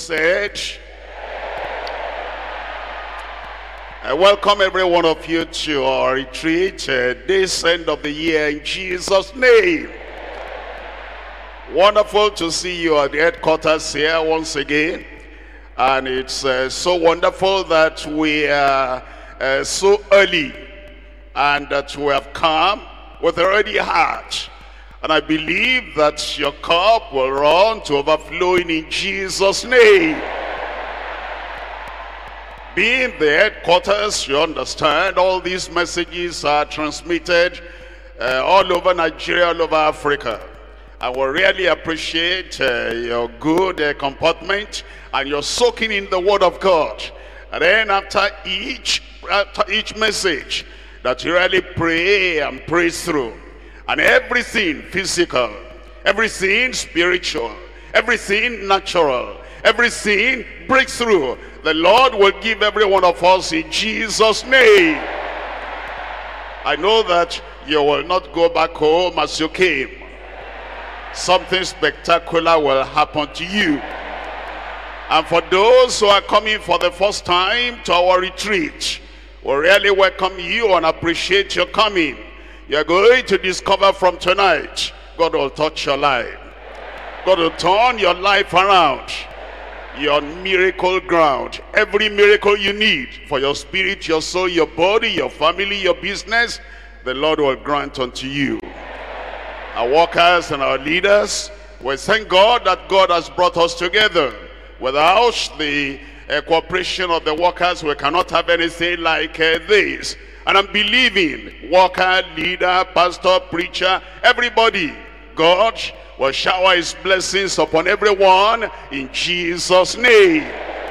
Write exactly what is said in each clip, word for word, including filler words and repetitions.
said, I welcome every one of you to our retreat uh, this end of the year in Jesus' name. Wonderful to see you at the headquarters here once again. And it's uh, so wonderful that we are uh, so early and that we have come with a ready heart. And I believe that your cup will run to overflowing in Jesus' name. Being the headquarters, you understand, all these messages are transmitted uh, all over Nigeria, all over Africa. I will really appreciate uh, your good uh, comportment and your soaking in the Word of God. And then after each, after each message, that you really pray and praise through. And everything physical, everything spiritual, everything natural, everything breakthrough, the Lord will give every one of us in Jesus' name. I know that you will not go back home as you came. Something spectacular will happen to you. And for those who are coming for the first time to our retreat, we really welcome you and appreciate your coming. You are going to discover from tonight, God will touch your life. God will turn your life around. Your miracle ground, every miracle you need for your spirit, your soul, your body, your family, your business, the Lord will grant unto you. Our workers and our leaders, we thank God that God has brought us together. Without the uh, cooperation of the workers, we cannot have anything like uh, this. And I'm believing, worker, leader, pastor, preacher, everybody, God will shower his blessings upon everyone in Jesus' name.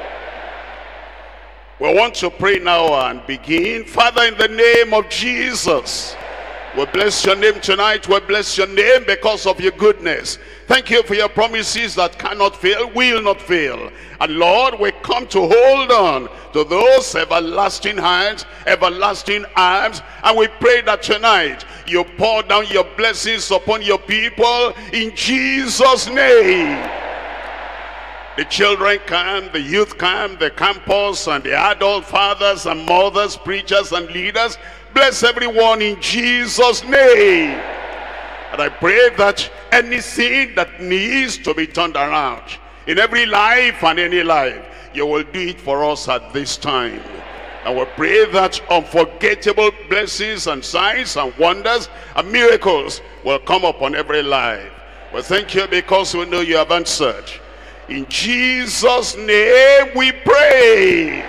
We want to pray now and begin. Father, in the name of Jesus, we bless your name tonight. We bless your name because of your goodness. Thank you for your promises that cannot fail, will not fail. And Lord, we come to hold on to those everlasting hands, everlasting arms. And we pray that tonight you pour down your blessings upon your people in Jesus' name. The children come, the youth come, the campus and the adult fathers and mothers, preachers and leaders. Bless everyone in Jesus' name. And I pray that anything that needs to be turned around in every life and any life, you will do it for us at this time. And we pray that unforgettable blessings and signs and wonders and miracles will come upon every life. We thank you because we know you have answered. In Jesus' name we pray.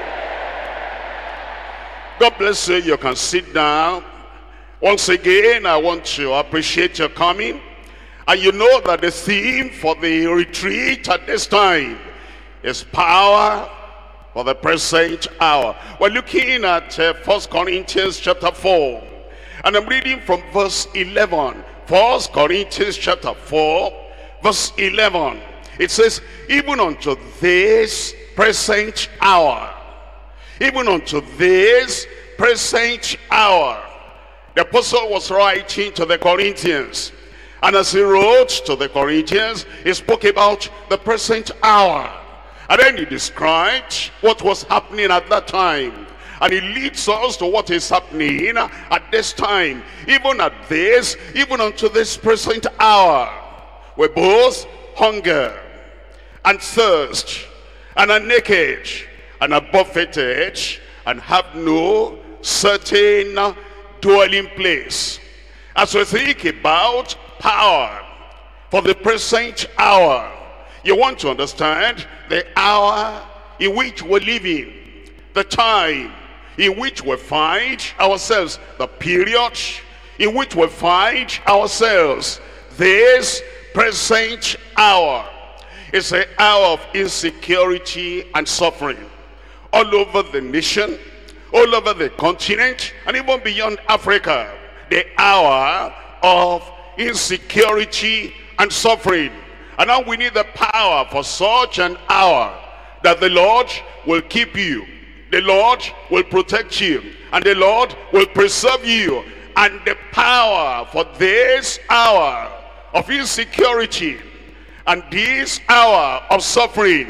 God bless you. You can sit down. Once again, I want to appreciate your coming. And you know that the theme for the retreat at this time is power for the present hour. We're looking at uh, First Corinthians chapter four. And I'm reading from verse eleven. First Corinthians chapter four, verse eleven. It says, even unto this present hour. Even unto this present hour. The apostle was writing to the Corinthians. And as he wrote to the Corinthians, he spoke about the present hour. And then he described what was happening at that time. And he leads us to what is happening at this time. Even at this, even unto this present hour. We both hunger and thirst and are naked and are buffeted and have no certain dwelling place. As we think about power for the present hour, you want to understand the hour in which we're living, the time in which we find ourselves, the period in which we find ourselves. This present hour is an hour of insecurity and suffering all over the nation, all over the continent, and even beyond Africa. The hour of insecurity and suffering. And now we need the power for such an hour, that the Lord will keep you, the Lord will protect you, and the Lord will preserve you. And the power for this hour of insecurity and this hour of suffering,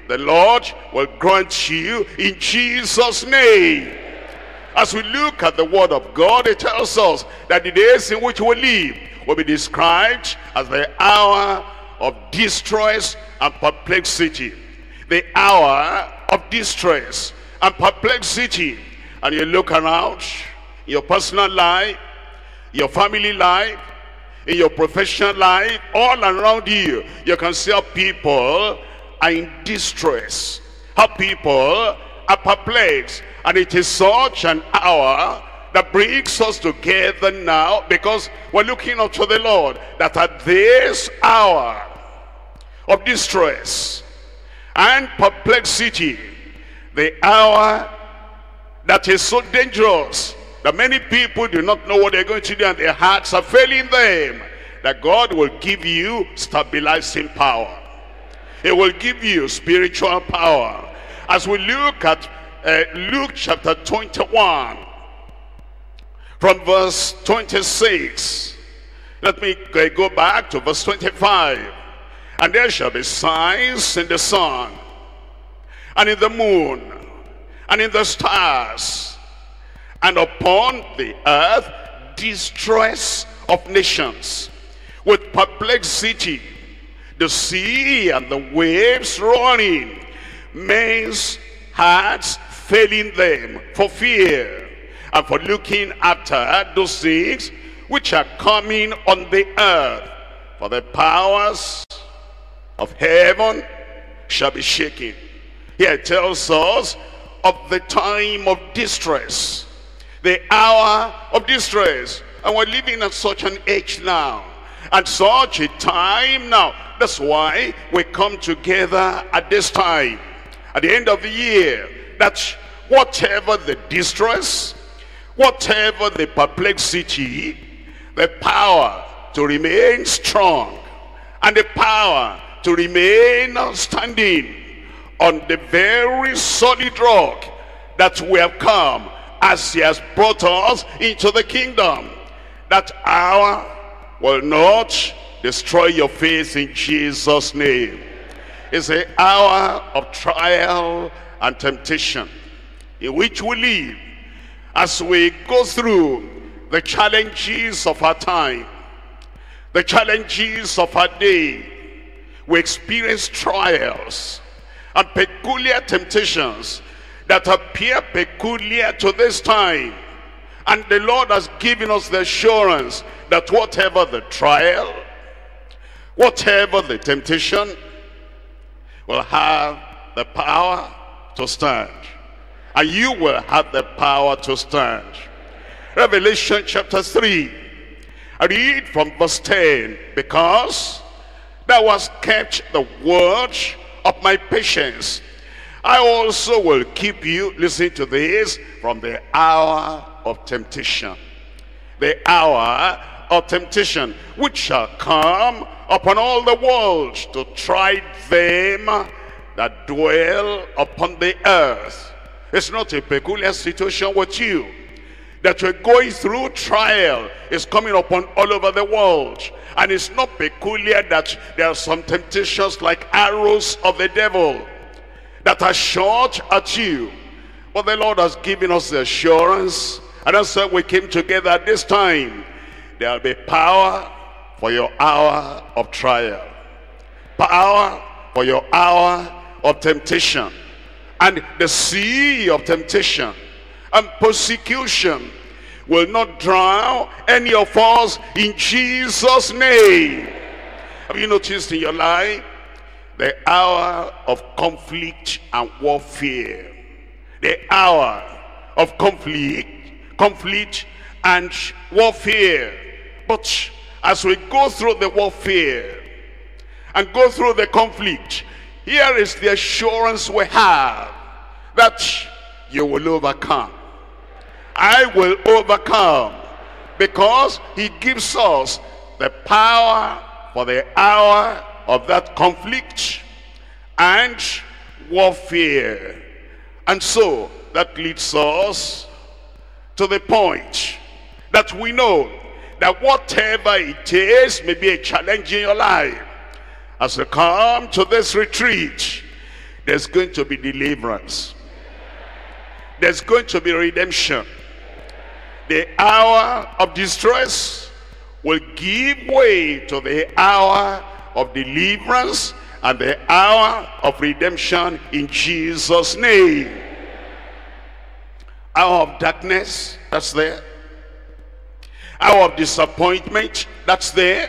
the Lord will grant you in Jesus' name. As we look at the word of God, it tells us that the days in which we live will be described as the hour of distress and perplexity. The hour of distress and perplexity. And you look around your personal life, your family life, in your professional life, all around you, you can see how people are in distress, how people are perplexed. And it is such an hour that brings us together now, because we're looking up to the Lord, that at this hour of distress and perplexity, the hour that is so dangerous that many people do not know what they're going to do and their hearts are failing them, that God will give you stabilizing power. He will give you spiritual power. As we look at uh, Luke chapter twenty-one, from verse twenty-six, let me go back to verse twenty-five. And there shall be signs in the sun, and in the moon, and in the stars, and upon the earth distress of nations, with perplexity, the sea and the waves roaring, men's hearts failing them for fear, and for looking after those things which are coming on the earth. For the powers of heaven shall be shaken. Here it tells us of the time of distress, the hour of distress. And we're living at such an age now, and such a time now. That's why we come together at this time, at the end of the year, that whatever the distress, whatever the perplexity, the power to remain strong and the power to remain standing on the very solid rock that we have come as he has brought us into the kingdom, that hour will not destroy your faith in Jesus' name. It's an hour of trial and temptation in which we live as we go through the challenges of our time, the challenges of our day. We experience trials and peculiar temptations that appear peculiar to this time. And the Lord has given us the assurance that whatever the trial, whatever the temptation, will have the power to stand. And you will have the power to stand. Revelation chapter three. I read from verse ten. Because thou hast kept the word of my patience, I also will keep you, listen to this, from the hour of temptation. The hour of temptation, which shall come upon all the world to try them that dwell upon the earth. It's not a peculiar situation with you, that you're going through trial. Is coming upon all over the world. And it's not peculiar that there are some temptations like arrows of the devil that are shot at you. But the Lord has given us the assurance, and that's why we came together at this time. There will be power for your hour of trial, power for your hour of temptation, and the sea of temptation and persecution will not drown any of us in Jesus' name. Have you noticed in your life the hour of conflict and warfare? The hour of conflict, conflict and warfare. But as we go through the warfare and go through the conflict, here is the assurance we have that you will overcome. I will overcome, because he gives us the power for the hour of that conflict and warfare. And so that leads us to the point that we know that whatever it is, may be a challenge in your life, as you come to this retreat, there's going to be deliverance. There's going to be redemption. The hour of distress will give way to the hour of deliverance and the hour of redemption in Jesus' name. Hour of darkness, that's there. Hour of disappointment, that's there.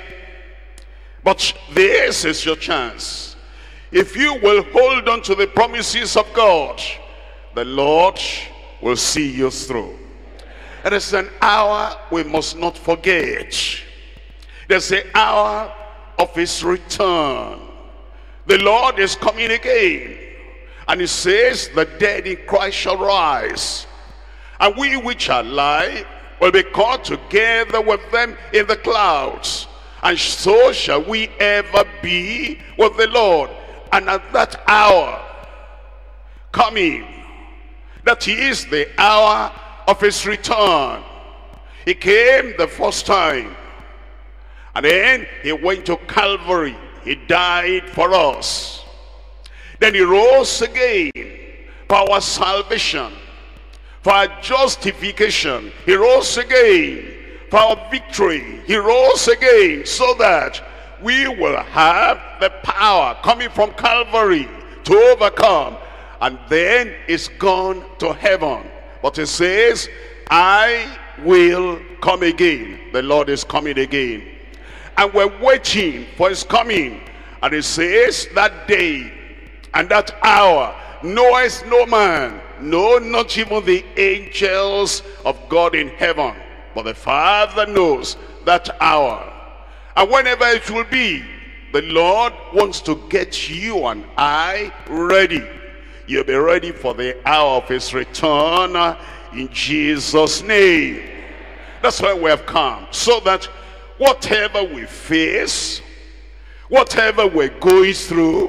But this is your chance. If you will hold on to the promises of God, the Lord will see you through. It is an hour we must not forget. There's the hour of his return. The Lord is coming again. And he says, the dead in Christ shall rise. And we which are alive will be caught together with them in the clouds. And so shall we ever be with the Lord. And at that hour coming, that is the hour of his return. He came the first time, and then he went to Calvary. He died for us. Then he rose again for our salvation, for our justification. He rose again for our victory. He rose again so that we will have the power coming from Calvary to overcome. And then it's gone to heaven. But it says, I will come again. The Lord is coming again. And we're waiting for his coming. And it says, that day and that hour knoweth no man, no, not even the angels of God in heaven. But the Father knows that hour. And whenever it will be, the Lord wants to get you and I ready. You'll be ready for the hour of his return in Jesus' name. That's why we have come. So that whatever we face, whatever we're going through,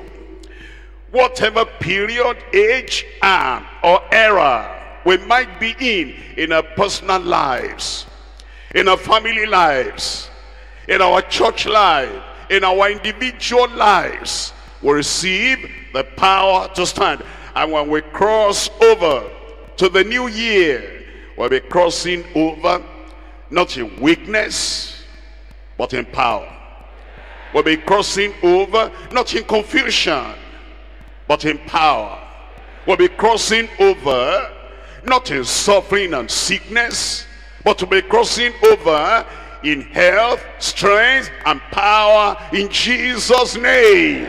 whatever period, age, and or era we might be in, in our personal lives, in our family lives, in our church life, in our individual lives, we receive the power to stand. And when we cross over to the new year, we'll be crossing over not in weakness, but in power. We'll be crossing over not in confusion, but in power. We'll be crossing over not in suffering and sickness, but we'll be crossing over in health, strength, and power in Jesus' name.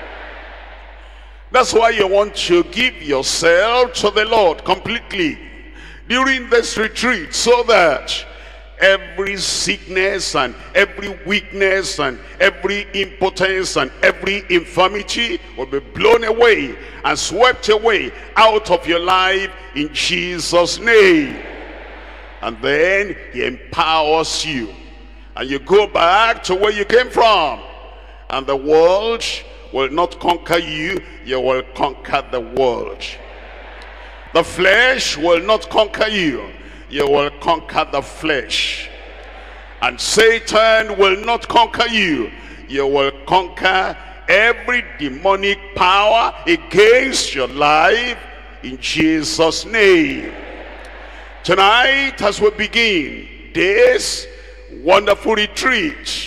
That's why you want to give yourself to the Lord completely during this retreat, so that every sickness and every weakness and every impotence and every infirmity will be blown away and swept away out of your life in Jesus' name. And then he empowers you, and you go back to where you came from, and the world will not conquer you, you will conquer the world. The flesh will not conquer you, you will conquer the flesh. And Satan will not conquer you, you will conquer every demonic power against your life in Jesus' name. Tonight, as we begin this wonderful retreat,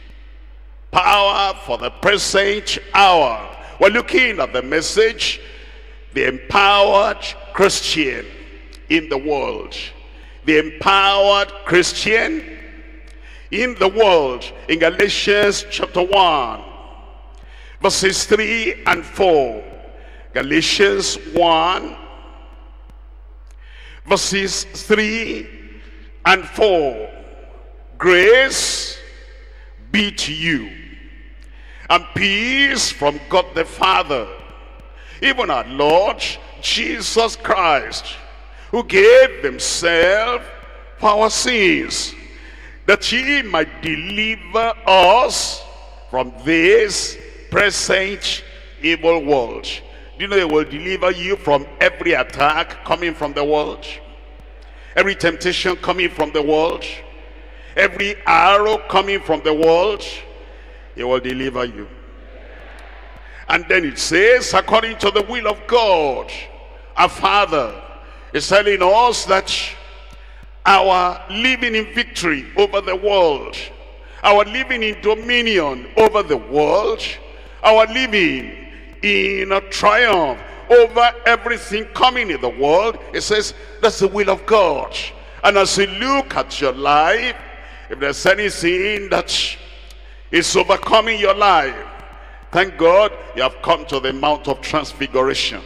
power for the present hour, we're looking at the message, the empowered Christian in the world. The empowered Christian in the world. In Galatians chapter one, verses three and four. Galatians one, verses three and four. Grace be to you, and peace from God the Father, even our Lord Jesus Christ, who gave himself for our sins, that he might deliver us from this present evil world. Do you know he will deliver you from every attack coming from the world? Every temptation coming from the world? Every arrow coming from the world? He will deliver you. And then it says, according to the will of God, our Father is telling us that our living in victory over the world, our living in dominion over the world, our living in a triumph over everything coming in the world, it says that's the will of God. And as you look at your life, if there's anything that is overcoming your life, thank God you have come to the Mount of Transfiguration.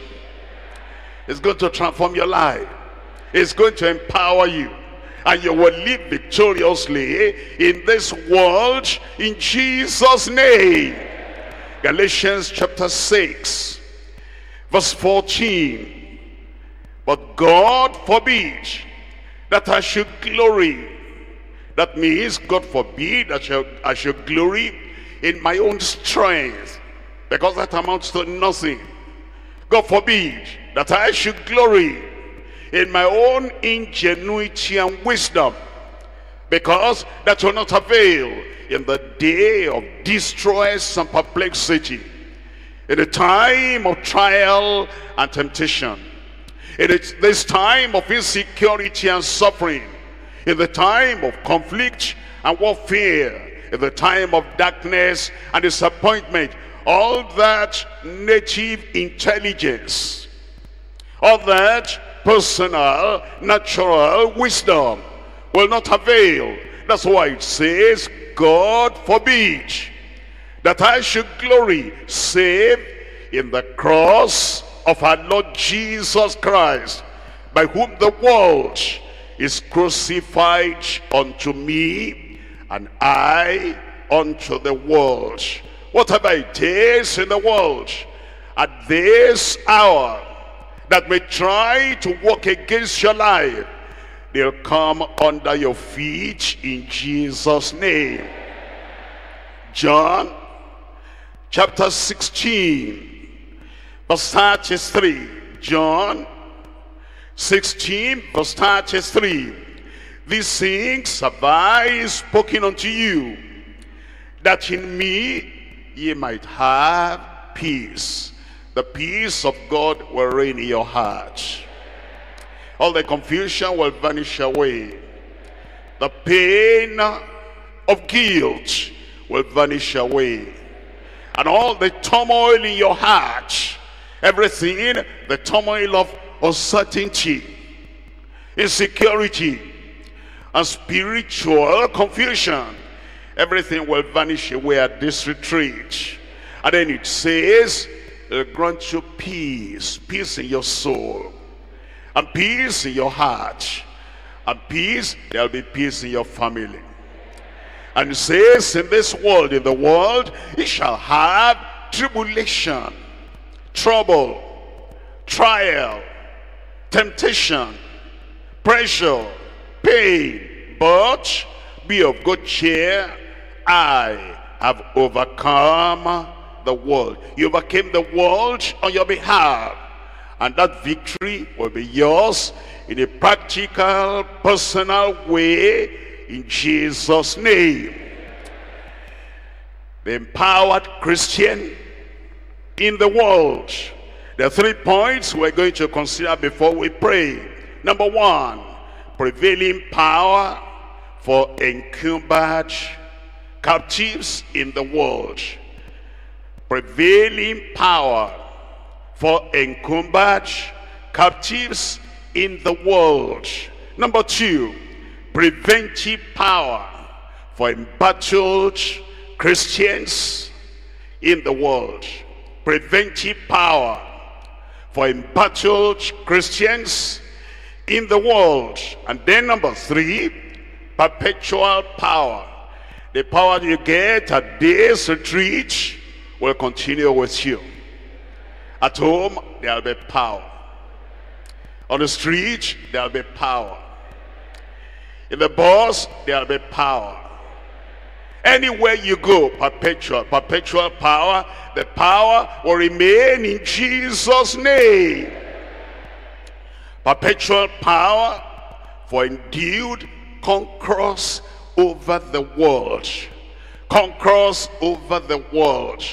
It's going to transform your life. It's going to empower you. And you will live victoriously in this world in Jesus' name. Galatians chapter six, verse fourteen. But God forbid that I should glory. That means God forbid that I should, I should glory in my own strength, because that amounts to nothing. God forbid that I should glory in my own ingenuity and wisdom, because that will not avail in the day of distress and perplexity, in the time of trial and temptation, in this time of insecurity and suffering, in the time of conflict and warfare, in the time of darkness and disappointment. All that native intelligence, all that personal, natural wisdom will not avail. That's why it says, God forbid that I should glory save in the cross of our Lord Jesus Christ, by whom the world is crucified unto me, and I unto the world. Whatever it is in the world at this hour that may try to work against your life, they'll come under your feet in Jesus' name. John chapter sixteen, verse thirty-three. John sixteen, verse thirty-three. These things have I spoken unto you, that in me ye might have peace. The peace of God will reign in your heart. All the confusion will vanish away. The pain of guilt will vanish away. And all the turmoil in your heart, everything, the turmoil of uncertainty, insecurity, and spiritual confusion, everything will vanish away at this retreat. And then it says, it'll grant you peace, peace in your soul, and peace in your heart, and peace, there'll be peace in your family. And it says, in this world, in the world, it shall have tribulation, trouble, trial, temptation, pressure, pain, but be of good cheer. I have overcome the world. You overcame the world on your behalf, and that victory will be yours in a practical, personal way in Jesus' name. The empowered Christian in the world. There are three points we're going to consider before we pray. Number one, prevailing power for encumbered captives in the world. Prevailing power for encumbered captives in the world. Number two, preventive power for embattled Christians in the world. Preventive power for embattled Christians in the world. And then number three, perpetual power. The power you get at this retreat will continue with you. At home, there will be power. On the street, there will be power. In the bus, there will be power. Anywhere you go, perpetual, perpetual power. The power will remain in Jesus' name. Perpetual power for endued conquerors over the world. Conquerors over the world.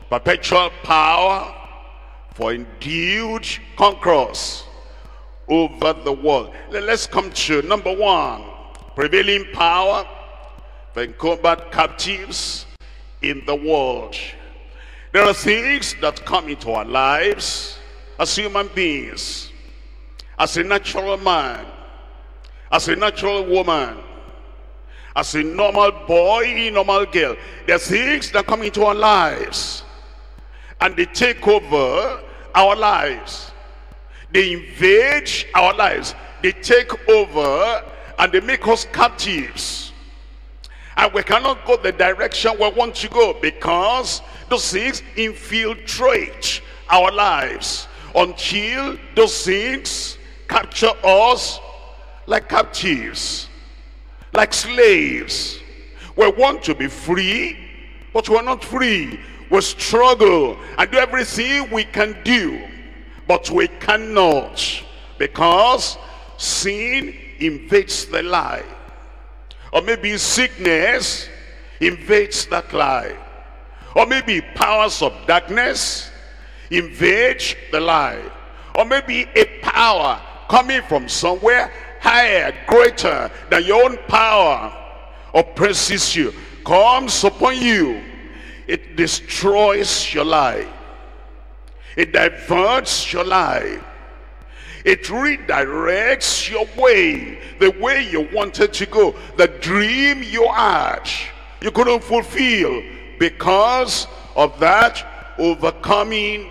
perpetual power for endued conquerors over the world. Let's come to number one. Prevailing power for encumbered captives in the world. There are things that come into our lives as human beings, as a natural man, as a natural woman, as a normal boy, normal girl. There are things that come into our lives and they take over our lives. They invade our lives. They take over and they make us captives. And we cannot go the direction we want to go because those things infiltrate our lives until those things capture us like captives, like slaves. We want to be free, but we're not free. We struggle and do everything we can do, but we cannot because sin invades the life. Or maybe sickness invades that life. Or maybe powers of darkness invade the life. Or maybe a power coming from somewhere higher, greater than your own power oppresses you, comes upon you. It destroys your life. It diverts your life. It redirects your way, the way you wanted to go, the dream you had, you couldn't fulfill because of that overcoming,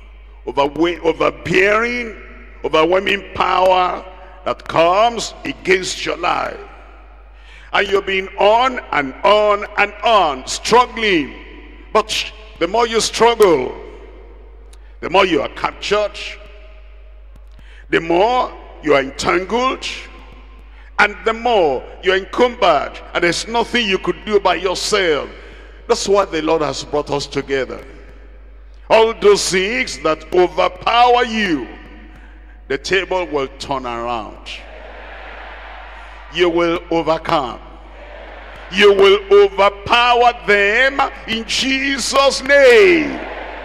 overbearing, overwhelming power that comes against your life. And you've been on and on and on, struggling. But the more you struggle, the more you are captured, the more you are entangled, and the more you're encumbered, and there's nothing you could do by yourself. That's why the Lord has brought us together. All those things that overpower you, the table will turn around. You will overcome. You will overpower them in Jesus' name.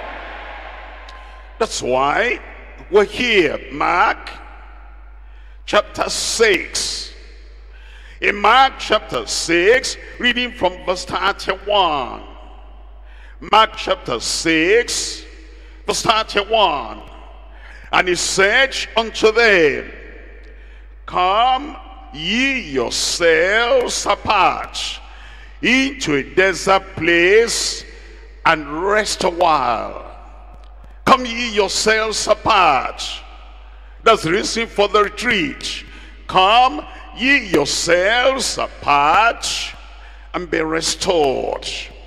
That's why we're here. Mark chapter six. In Mark chapter six, reading from verse thirty-one. Mark chapter six, verse thirty-one. And he said unto them, come ye yourselves apart into a desert place and rest a while. Come ye yourselves apart. That's the reason for the retreat. Come ye yourselves apart and be restored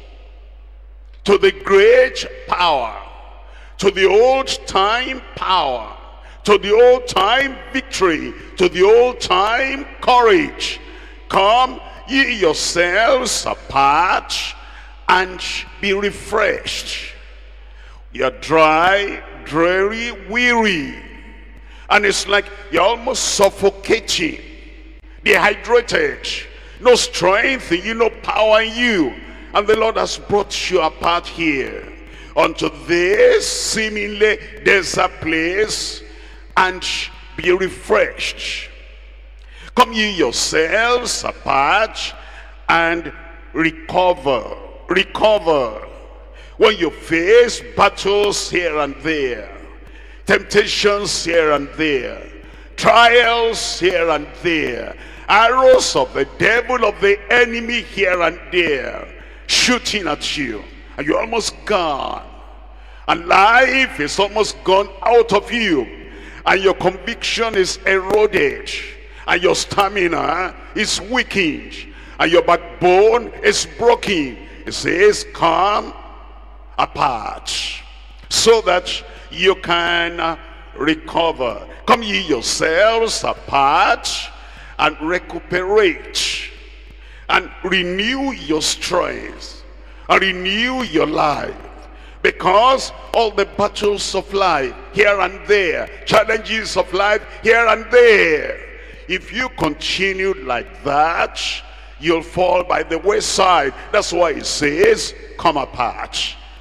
to the great power, to the old time power, to the old time victory, to the old time courage. Come ye yourselves apart and be refreshed. You're dry, dreary, weary, and it's like you're almost suffocating, dehydrated, no strength in you, no power in you. And the Lord has brought you apart here unto this seemingly desert place and be refreshed. Come ye yourselves apart and recover, recover. When you face battles here and there, temptations here and there, trials here and there, arrows of the devil, of the enemy here and there, shooting at you, and you're almost gone, and life is almost gone out of you, and your conviction is eroded, and your stamina is weakened, and your backbone is broken. It says, come apart so that you can recover. Come ye yourselves apart and recuperate and renew your strength and renew your life, because all the battles of life here and there, challenges of life here and there, if you continue like that, you'll fall by the wayside. That's why it says, come apart.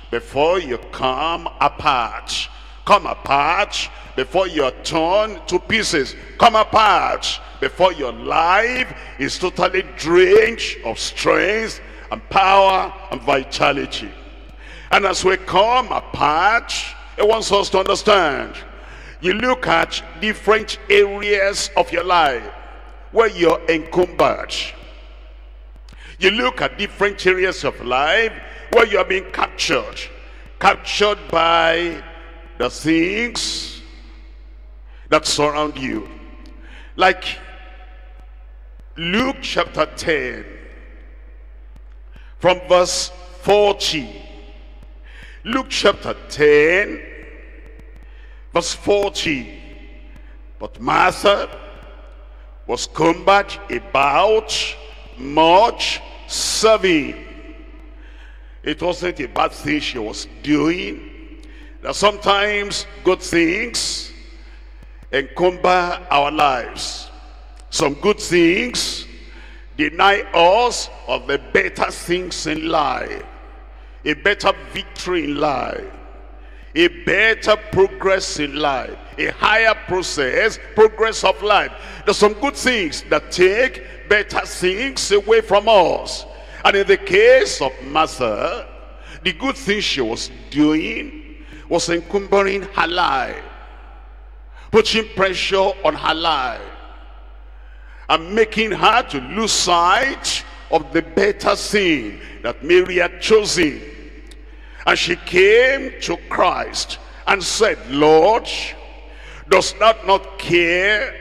before you come apart. Come apart before you're torn to pieces. Come apart before your life is totally drained of strength and power and vitality. And as we come apart, it wants us to understand. You look at different areas of your life where you're encumbered. You look at different areas of life where you're being captured. Captured by the things that surround you. Like Luke chapter ten, from verse forty. Luke chapter ten, verse forty. But Martha was cumbered about much serving. It wasn't a bad thing she was doing. That sometimes good things encumber our lives. Some good things deny us of the better things in life. A better victory in life. A better progress in life. A higher process, progress of life. There's some good things that take better things away from us. And in the case of Martha, the good thing she was doing was encumbering her life, putting pressure on her life, and making her to lose sight of the better thing that Mary had chosen. And she came to Christ and said, Lord, does thou not care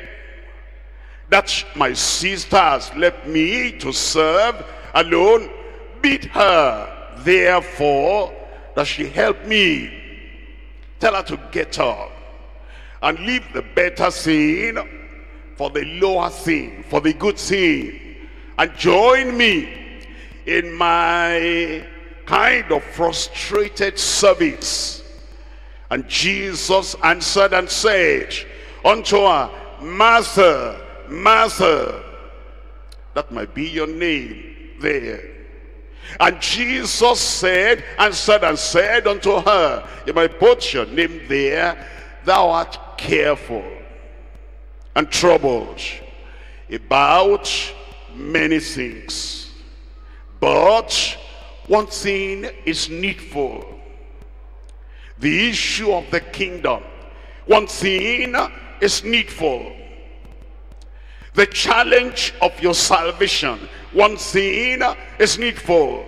that my sister has left me to serve alone? Bid her therefore that she help me. Tell her to get up and leave the better thing for the lower thing, for the good thing, and join me in my kind of frustrated service. And Jesus answered and said unto her, Martha, Martha, that might be your name there. And Jesus said, answered and said unto her, you might put your name there, thou art careful and troubled about many things, but one thing is needful. The issue of the kingdom, one thing is needful. The challenge of your salvation, one thing is needful.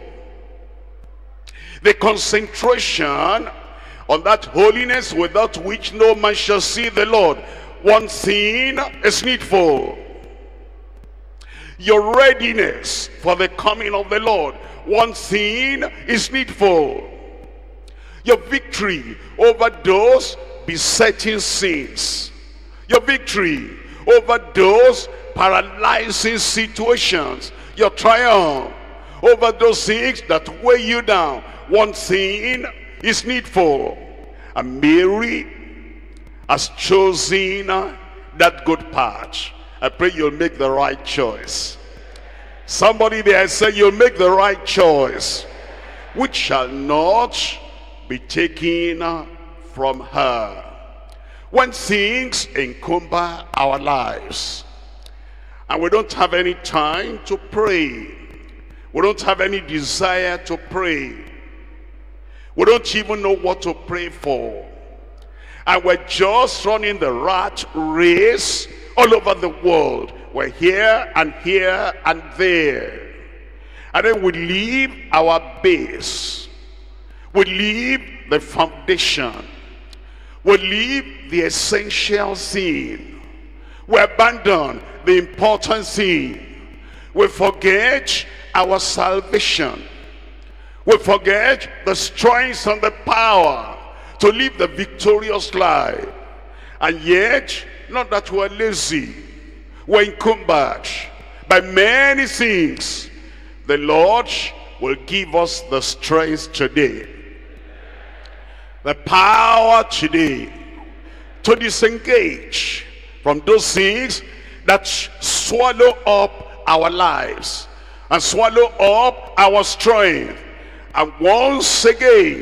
The concentration on that holiness without which no man shall see the Lord, one thing is needful. Your readiness for the coming of the Lord, one thing is needful. Your victory over those besetting sins, your victory over those paralyzing situations, your triumph over those things that weigh you down, one thing is needful. And Mary has chosen that good part. I pray you'll make the right choice. Somebody there say you'll make the right choice, which shall not be taken from her. When things encumber our lives and we don't have any time to pray, we don't have any desire to pray, we don't even know what to pray for, and we're just running the rat race all over the world, we're here and here and there, and then we leave our base, we leave the foundation, we leave the essential thing, we abandon the important thing, we forget our salvation, we forget the strength and the power to live the victorious life. And yet, not that we're lazy, we're encumbered by many things. The Lord will give us the strength today, the power today, to disengage from those things that swallow up our lives and swallow up our strength, and once again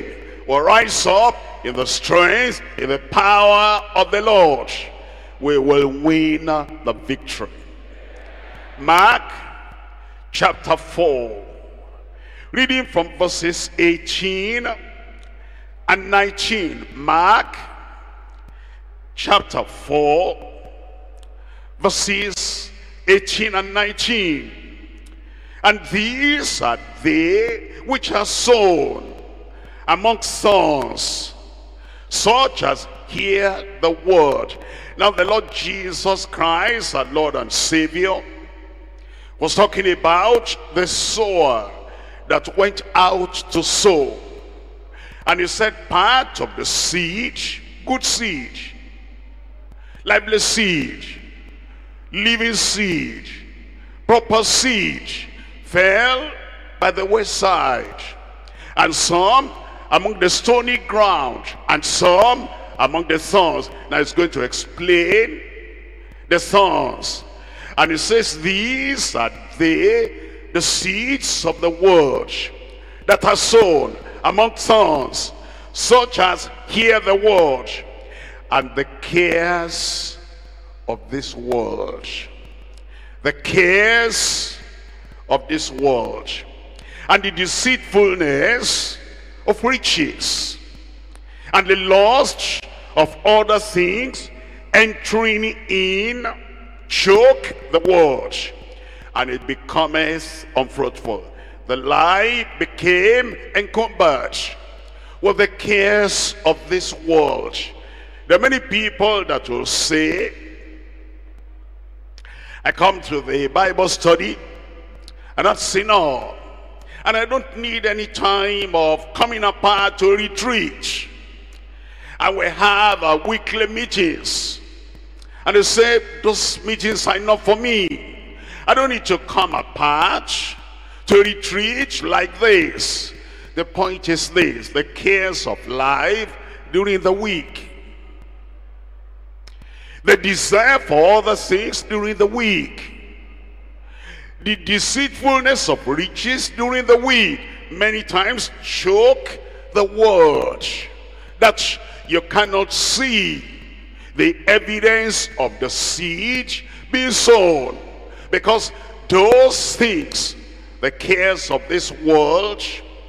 will rise up in the strength, in the power of the Lord. We will win the victory. Mark chapter four, reading from verses eighteen and nineteen. Mark chapter four, verses eighteen and nineteen. And these are they which are sown among thorns, such as hear the word. Now the Lord Jesus Christ, our Lord and Savior, was talking about the sower that went out to sow. And he said part of the seed, good seed, lively seed, living seed, proper seed, fell by the wayside, and some among the stony ground, and some among the thorns. Now it's going to explain the thorns. And it says, these are they, the seeds of the word, that are sown among thorns, such as hear the word, and the cares of this world, the cares of this world, and the deceitfulness of riches, and the lust of other things entering in, choke the word, and it becometh unfruitful. The life became encumbered with the cares of this world. There are many people that will say, I come to the Bible study, and that's enough. And I don't need any time of coming apart to retreat. And we have our weekly meetings. And they say, those meetings are enough for me. I don't need to come apart to retreat like this. The point is this: the cares of life during the week, the desire for other things during the week, the deceitfulness of riches during the week, many times choke the word, that you cannot see the evidence of the seed being sown, because those things, the cares of this world,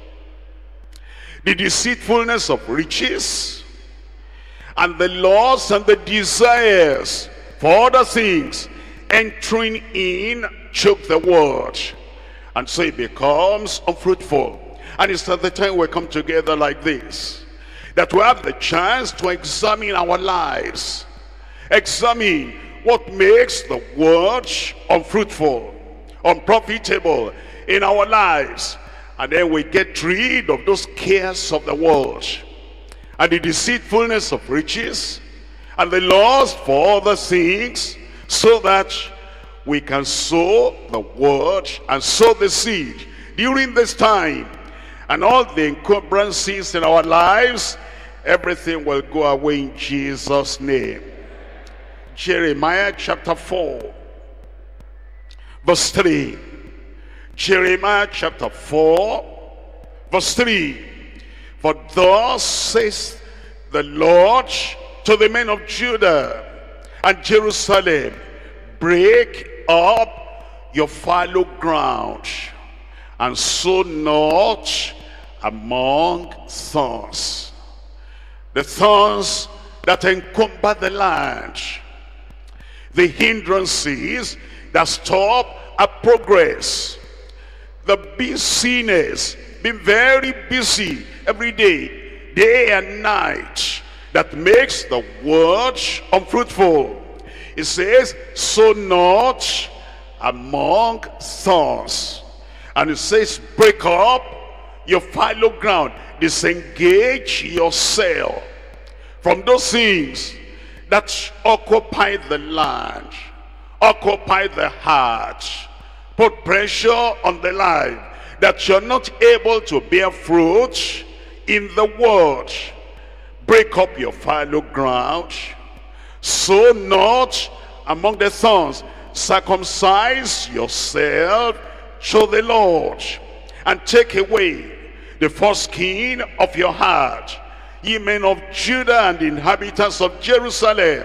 the deceitfulness of riches, and the loss and the desires for other things entering in, choke the word, and so it becomes unfruitful. And it's at the time we come together like this that we have the chance to examine our lives, examine what makes the word unfruitful, unprofitable in our lives, and then we get rid of those cares of the world, and the deceitfulness of riches, and the lust for other things, so that we can sow the word and sow the seed during this time. And all the encumbrances in our lives, everything will go away in Jesus' name. Jeremiah chapter four, verse three. Jeremiah chapter four, verse three. For thus says the Lord to the men of Judah and Jerusalem, break up your fallow ground, and sow not among thorns. The thorns that encumber the land, the hindrances that stop our progress, the busyness, being very busy every day, day and night, that makes the word unfruitful. It says, sow not among thorns. And it says, break up your fallow ground. Disengage yourself from those things that occupy the land, occupy the heart, put pressure on the life, that you're not able to bear fruit in the word. Break up your fallow ground. Sow not among the thorns. Circumcise yourself to the Lord, and take away the foreskin of your heart, ye men of Judah and the inhabitants of Jerusalem,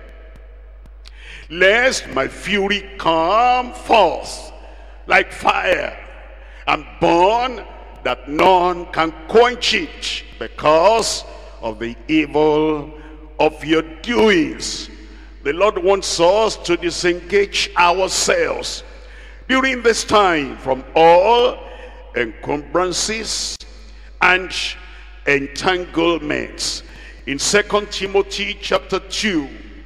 lest my fury come forth like fire, and burn that none can quench it, because of the evil of your doings. The Lord wants us to disengage ourselves during this time from all encumbrances and entanglements. In Second Timothy chapter two,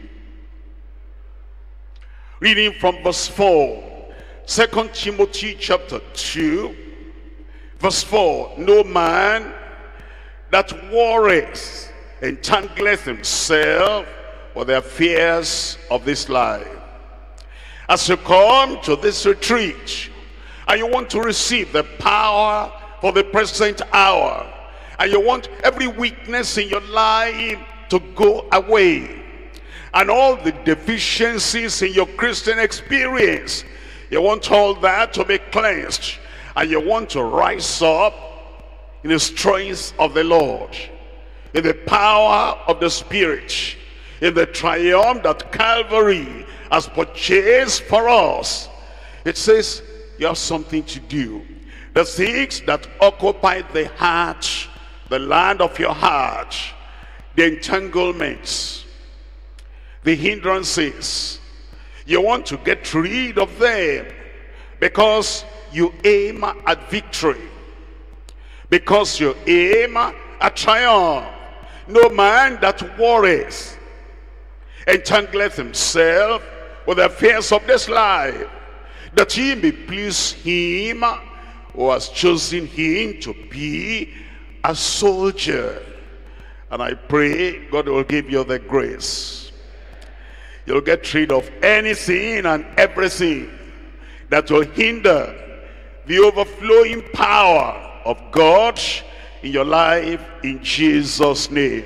reading from verse four, Second Timothy chapter two, verse four, no man that warreth entangleth himself with the affairs of this life. As you come to this retreat, and you want to receive the power for the present hour, and you want every weakness in your life to go away, and all the deficiencies in your Christian experience, you want all that to be cleansed, and you want to rise up in the strength of the Lord, in the power of the Spirit, in the triumph that Calvary has purchased for us. It says you have something to do. The things that occupy the heart, the land of your heart, the entanglements, the hindrances, you want to get rid of them, because you aim at victory, because you aim at triumph. No man that worries entangleth himself with the affairs of this life, that he may please him who has chosen him to be a soldier. And I pray God will give you the grace. You'll get rid of anything and everything that will hinder the overflowing power of God in your life, in Jesus' name.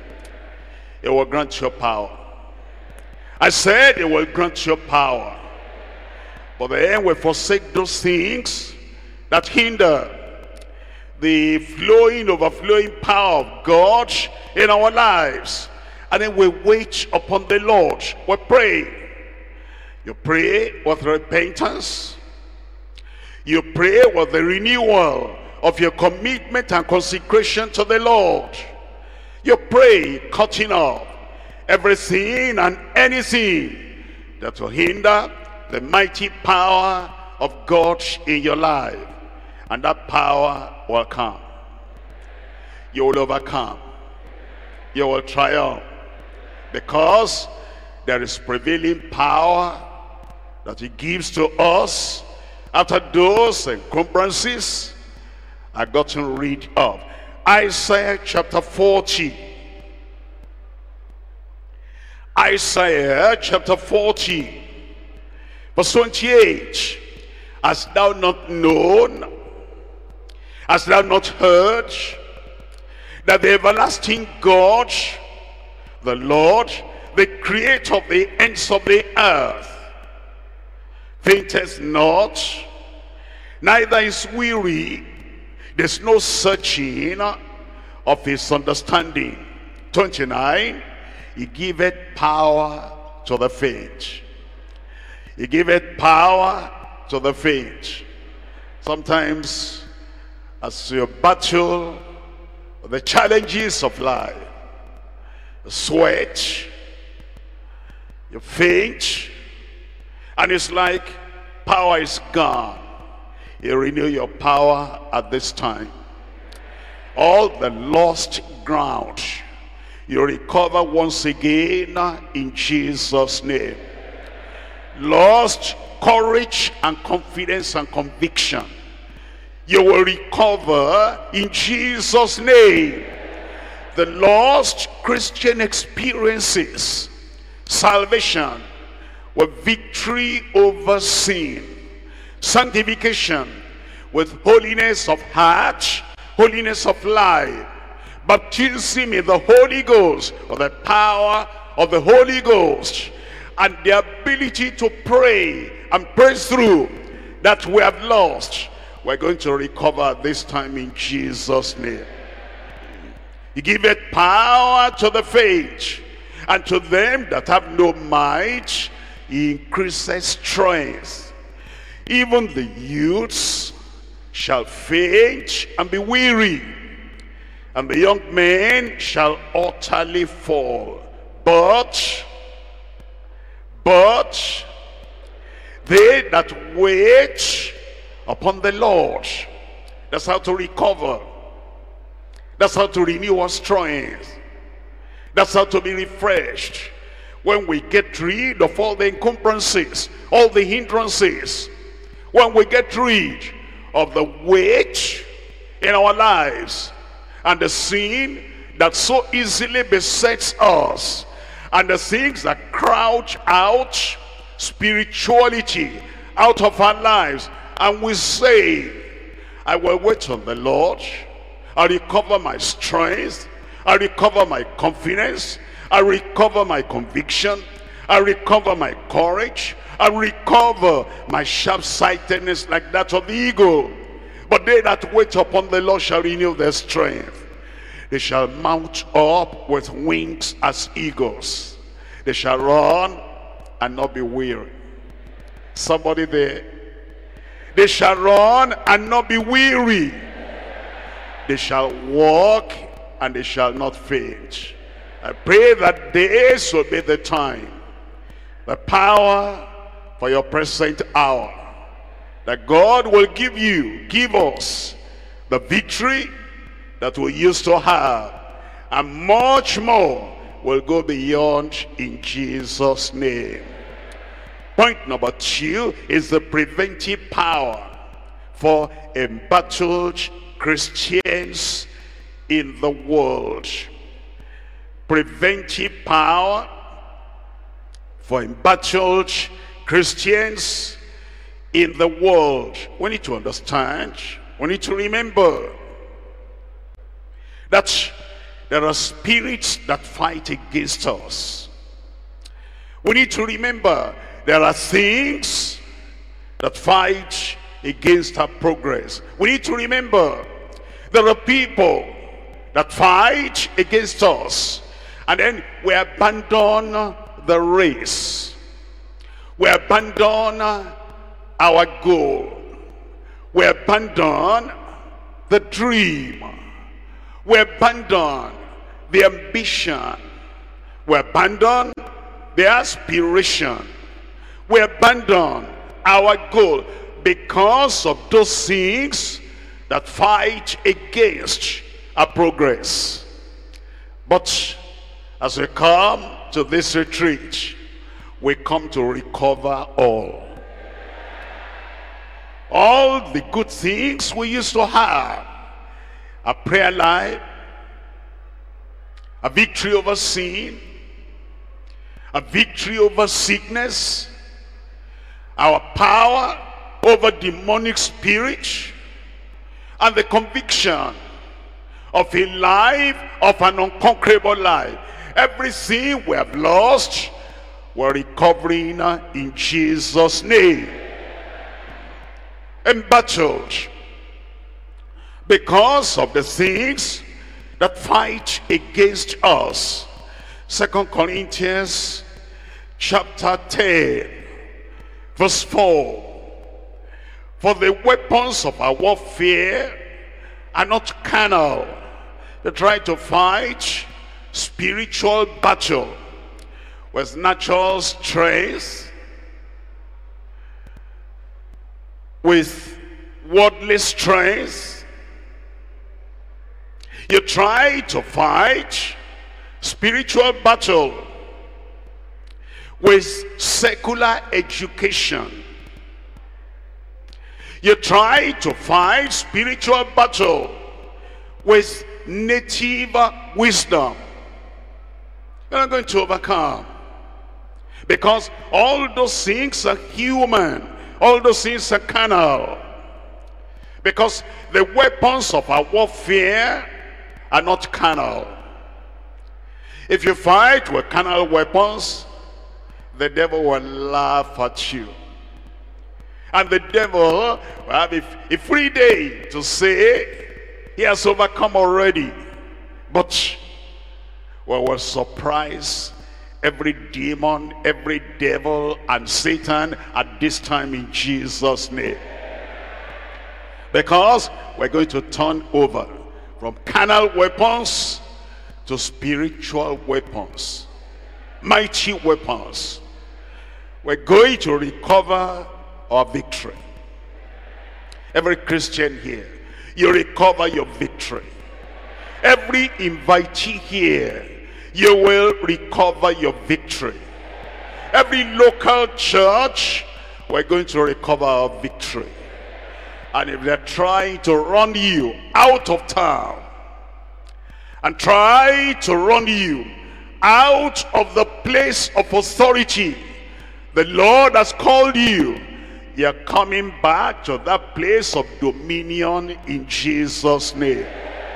It will grant you power. I said it will grant you power. But then we forsake those things that hinder the flowing, overflowing power of God in our lives. And then we wait upon the Lord. We pray. You pray with repentance. You pray with the renewal of your commitment and consecration to the Lord. You pray cutting off everything and anything that will hinder the mighty power of God in your life. And that power will come. You will overcome. You will triumph. Because there is prevailing power that he gives to us after those encumbrances are gotten rid of. Isaiah chapter forty. Isaiah chapter forty, verse twenty-eight. Hast thou not known, hast thou not heard, that the everlasting God, the Lord, the creator of the ends of the earth, fainteth not, neither is weary, there's no searching of his understanding. twenty-nine. He giveth power to the faint. He giveth power to the faint. Sometimes as you battle the challenges of life, you sweat, you faint, and it's like power is gone. You renew your power at this time. All the lost ground, you recover once again in Jesus' name. Lost courage and confidence and conviction, you will recover in Jesus' name. The lost Christian experiences, salvation with victory over sin, sanctification with holiness of heart, holiness of life, baptism in the Holy Ghost, or the power of the Holy Ghost, and the ability to pray and praise through that we have lost. we're going to recover this time in Jesus' name. He giveth power to the faint, and to them that have no might, he increases strength. Even the youths shall faint and be weary, and the young men shall utterly fall. But, but, they that wait upon the Lord, that's how to recover. That's how to renew our strength. That's how to be refreshed. When we get rid of all the encumbrances, all the hindrances, when we get rid of the weight in our lives and the sin that so easily besets us, and the things that crouch out spirituality out of our lives, and we say, I will wait on the Lord, I recover my strength, I recover my confidence, I recover my conviction, I recover my courage, I recover my sharp-sightedness like that of the eagle. But they that wait upon the Lord shall renew their strength. They shall mount up with wings as eagles. They shall run and not be weary. Somebody there. They shall run and not be weary. They shall walk and they shall not faint. I pray that this will be the time, the power for your present hour, that God will give you, give us the victory that we used to have, and much more will go beyond in Jesus' name. Point number two is the preventive power for embattled Christians in the world. Preventive power for embattled Christians in the world. We need to understand, we need to remember that there are spirits that fight against us. We need to remember there are things that fight against our progress. We need to remember there are people that fight against us, and then we abandon the race. We abandon our goal. We abandon the dream. We abandon the ambition. We abandon the aspiration. We abandon our goal because of those things that fight against our progress. But as we come to this retreat, we come to recover all. All the good things we used to have. A prayer life, a victory over sin, a victory over sickness, our power over demonic spirit, and the conviction of a life of an unconquerable life. Everything we have lost, we're recovering in Jesus' name. Embattled because of the things that fight against us. Second Corinthians chapter ten, verse four. For the weapons of our warfare are not carnal. They try to fight spiritual battle with natural strength, with worldly strength. You try to fight spiritual battle with secular education. You try to fight spiritual battle with native wisdom. You're not going to overcome, because all those things are human. All those things are carnal. Because the weapons of our warfare are not carnal. If you fight with carnal weapons, the devil will laugh at you. And the devil will have a, a free day to say, he has overcome already. But we will surprise every demon, every devil, and Satan at this time in Jesus' name. Because we're going to turn over from carnal weapons to spiritual weapons, mighty weapons. We're going to recover our victory. Every Christian here, you recover your victory. Every invitee here, you will recover your victory. Every local church, we're going to recover our victory. And if they're trying to run you out of town and try to run you out of the place of authority the Lord has called you, you're coming back to that place of dominion in Jesus' name.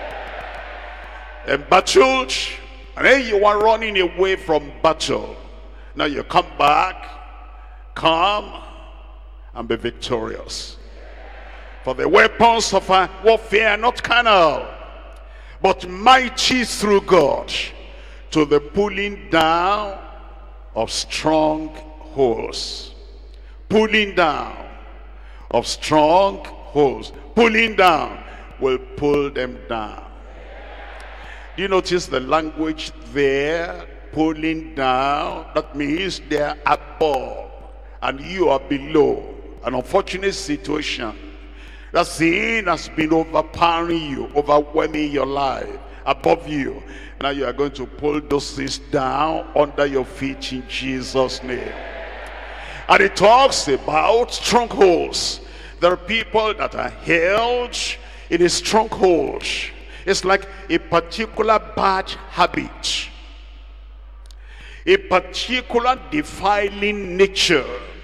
Embattled, and then you are running away from battle. Now you come back, come and be victorious. For the weapons of our warfare are not carnal, but mighty through God to the pulling down of strongholds. Pulling down of strongholds. Pulling down will pull them down. Do you notice the language there? Pulling down, that means they are above and you are below. An unfortunate situation. That sin has been overpowering you, overwhelming your life, above you. Now you are going to pull those things down under your feet in Jesus' name. And it talks about strongholds. There are people that are held in a stronghold. It's like a particular bad habit, a particular defiling nature,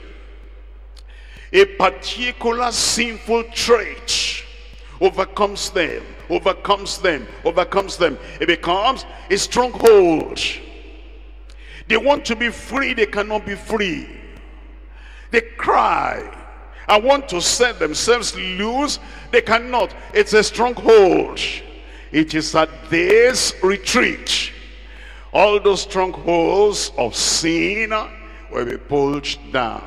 a particular sinful trait overcomes them, overcomes them, overcomes them. It becomes a stronghold. They want to be free, they cannot be free. They cry, I want to set themselves loose, they cannot. It's a stronghold. It is at this retreat all those strongholds of sin will be pulled down.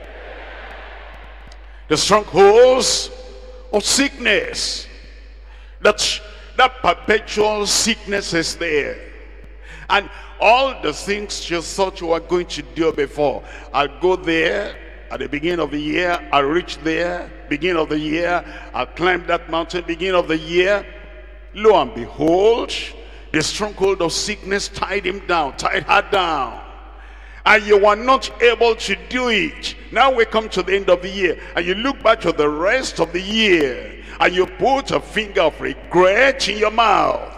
The strongholds of sickness, that, that perpetual sickness is there. And all the things you thought you were going to do before, I'll go there at the beginning of the year, I'll reach there, beginning of the year, I'll climb that mountain, beginning of the year. Lo and behold, the stronghold of sickness tied him down, tied her down. And you were not able to do it. Now we come to the end of the year, and you look back to the rest of the year, and you put a finger of regret in your mouth.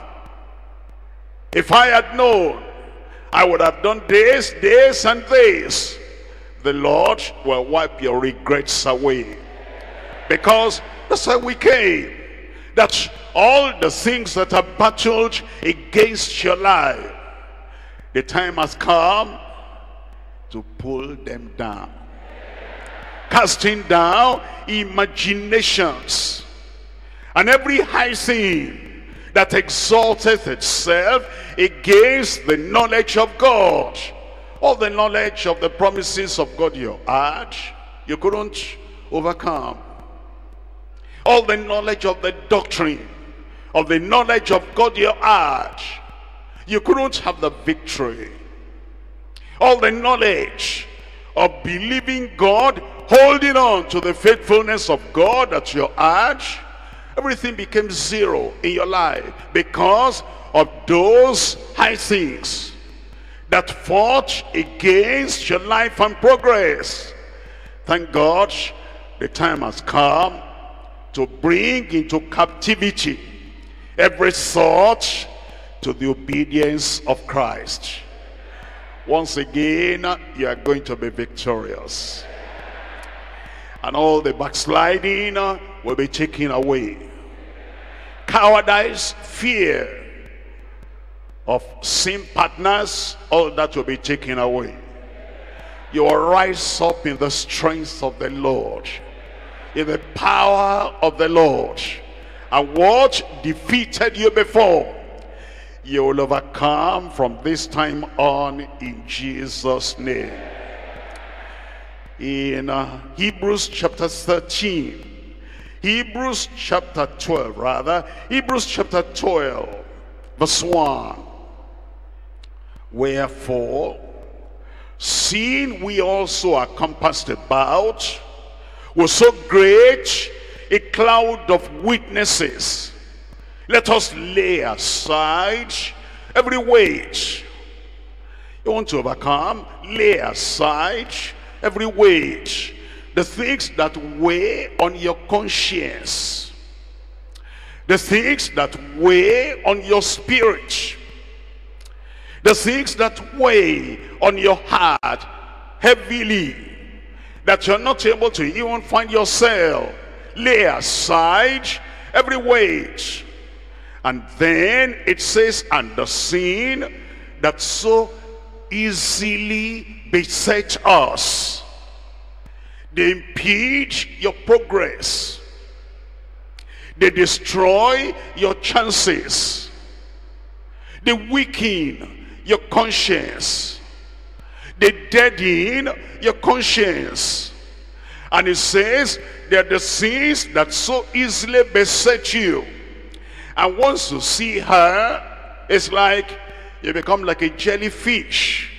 If I had known, I would have done this, this, and this. The Lord will wipe your regrets away. Because that's how we came. That all the things that are battled against your life, the time has come to pull them down. Casting down imaginations and every high thing that exalteth itself against the knowledge of God. All the knowledge of the promises of God you had, you couldn't overcome. All the knowledge of the doctrine, of the knowledge of God you had, you couldn't have the victory. All the knowledge of believing God, holding on to the faithfulness of God that you had, everything became zero in your life because of those high things that fought against your life and progress. Thank God the time has come to bring into captivity every thought to the obedience of Christ. Once again, you are going to be victorious. And all the backsliding will be taken away. Cowardice, fear of sin partners, all that will be taken away. You will rise up in the strength of the Lord. in the power of the Lord. And what defeated you before, you will overcome from this time on in Jesus' name. In uh, Hebrews chapter thirteen, Hebrews chapter twelve rather, Hebrews chapter twelve, verse one. Wherefore, seeing we also are compassed about with so great a cloud of witnesses, let us lay aside every weight. You want to overcome? Lay aside every weight, the things that weigh on your conscience, the things that weigh on your spirit, the things that weigh on your heart heavily, that you're not able to even find yourself. Lay aside every weight. And then it says, and the sin that so easily beset us. They impede your progress. They destroy your chances. They weaken your conscience. They deaden your conscience. And it says, they're the sins that so easily beset you. And once you see her, it's like you become like a jellyfish.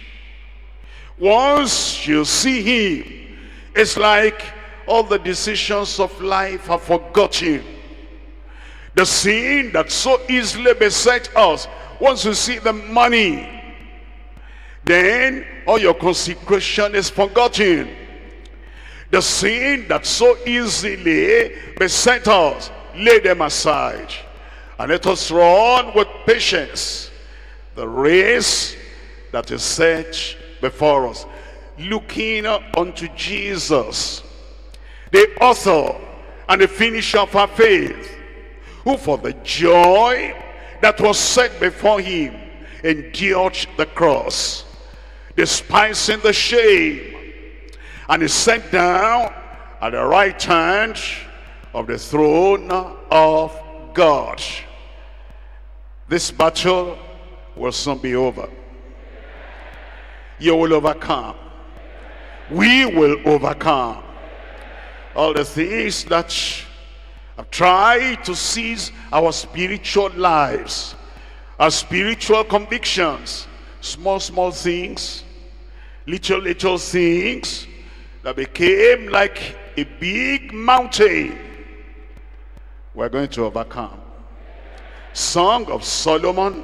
Once you see him, it's like all the decisions of life are forgotten. The sin that so easily beset us, once you see the money, then all your consecration is forgotten. The sin that so easily beset us, lay them aside. And let us run with patience the race that is set before us, looking unto Jesus, the author and the finisher of our faith, who for the joy that was set before him endured the cross, despising the shame, and is set down at the right hand of the throne of God. This battle will soon be over. You will overcome. We will overcome. All the things that have tried to seize our spiritual lives, our spiritual convictions, small, small things, little, little things that became like a big mountain, we're going to overcome. Song of Solomon,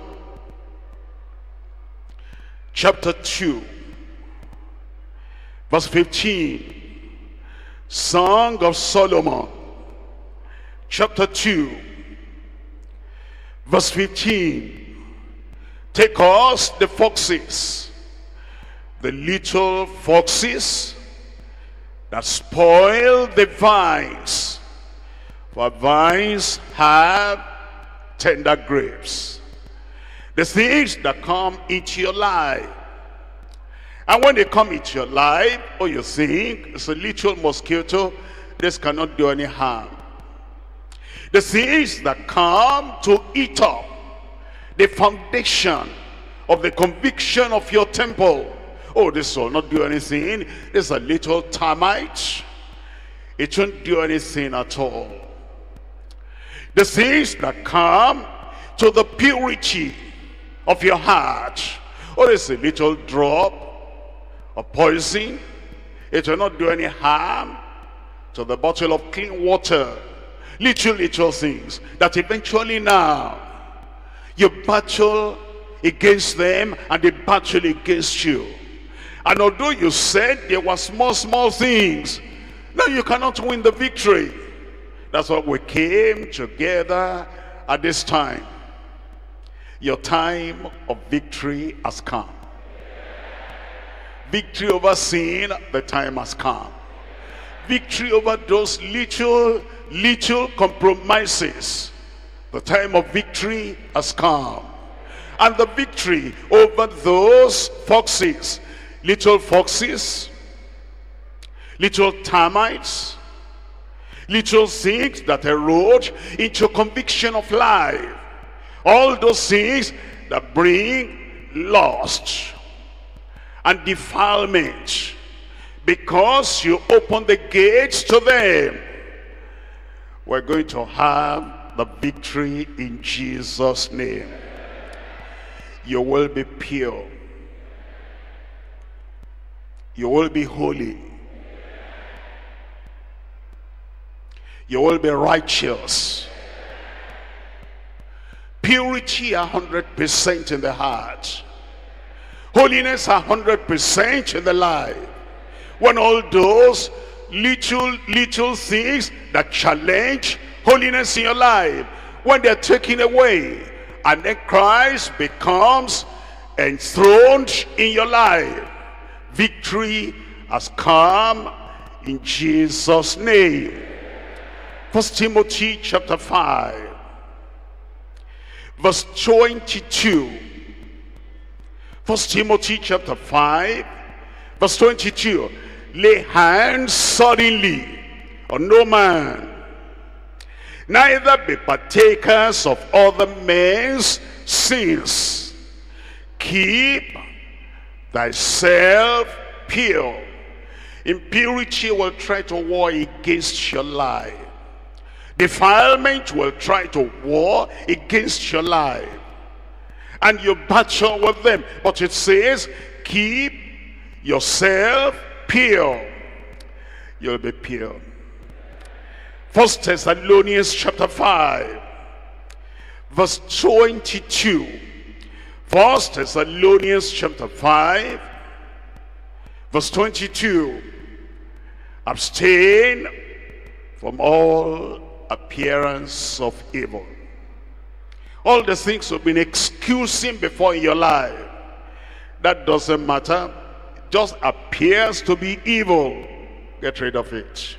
chapter two, verse fifteen. Song of Solomon, chapter two, verse fifteen. Take us the foxes, the little foxes that spoil the vines, for vines have tender grapes. The things that come into your life, and when they come into your life, oh, you think it's a little mosquito, this cannot do any harm. The things that come to eat up the foundation of the conviction of your temple, oh, this will not do anything. This is a little termite, it won't do anything at all. The things that come to the purity of your heart, or it's a little drop of poison, it will not do any harm to the bottle of clean water. Little, little things that eventually now you battle against them and they battle against you. And although you said there were small, small things, now you cannot win the victory. That's why we came together at this time. Your time of victory has come. Victory over sin, the time has come. Victory over those little, little compromises, the time of victory has come. And the victory over those foxes, little foxes, little termites, Little things that erode into conviction of life. All those things that bring lust and defilement, because you open the gates to them. We're going to have the victory in Jesus' name. You will be pure. You will be holy. You will be righteous. Purity a hundred percent in the heart. Holiness a hundred percent in the life. When all those little, little things that challenge holiness in your life, when they're taken away, and then Christ becomes enthroned in your life, victory has come in Jesus' name. First Timothy chapter five, verse twenty-two. First Timothy chapter five, verse twenty-two. Lay hands suddenly on no man, neither be partakers of other men's sins. Keep thyself pure. Impurity will try to war against your life. Defilement will try to war against your life. And you battle with them. But it says, keep yourself pure. You'll be pure. First Thessalonians chapter five, verse twenty-two. First Thessalonians chapter five, verse twenty-two. Abstain from all appearance of evil. All the things you've been excusing before in your life, that doesn't matter. It just appears to be evil. Get rid of it.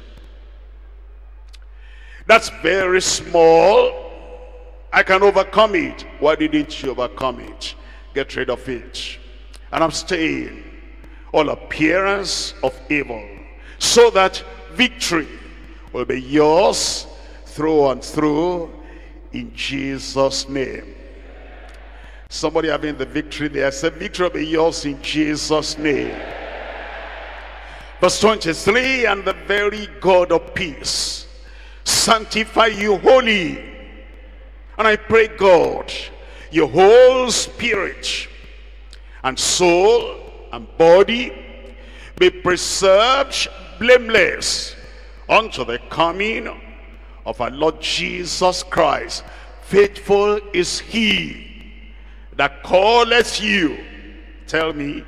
That's very small. I can overcome it. Why didn't you overcome it? Get rid of it. And abstain all appearance of evil, so that victory will be yours through and through in Jesus' name. Somebody having the victory there, say, victory will be yours in Jesus' name. Verse twenty-three, and the very God of peace sanctify you wholly. And I pray, God, your whole spirit and soul and body be preserved blameless unto the coming of our Lord Jesus Christ. Faithful is he that calleth you. Tell me.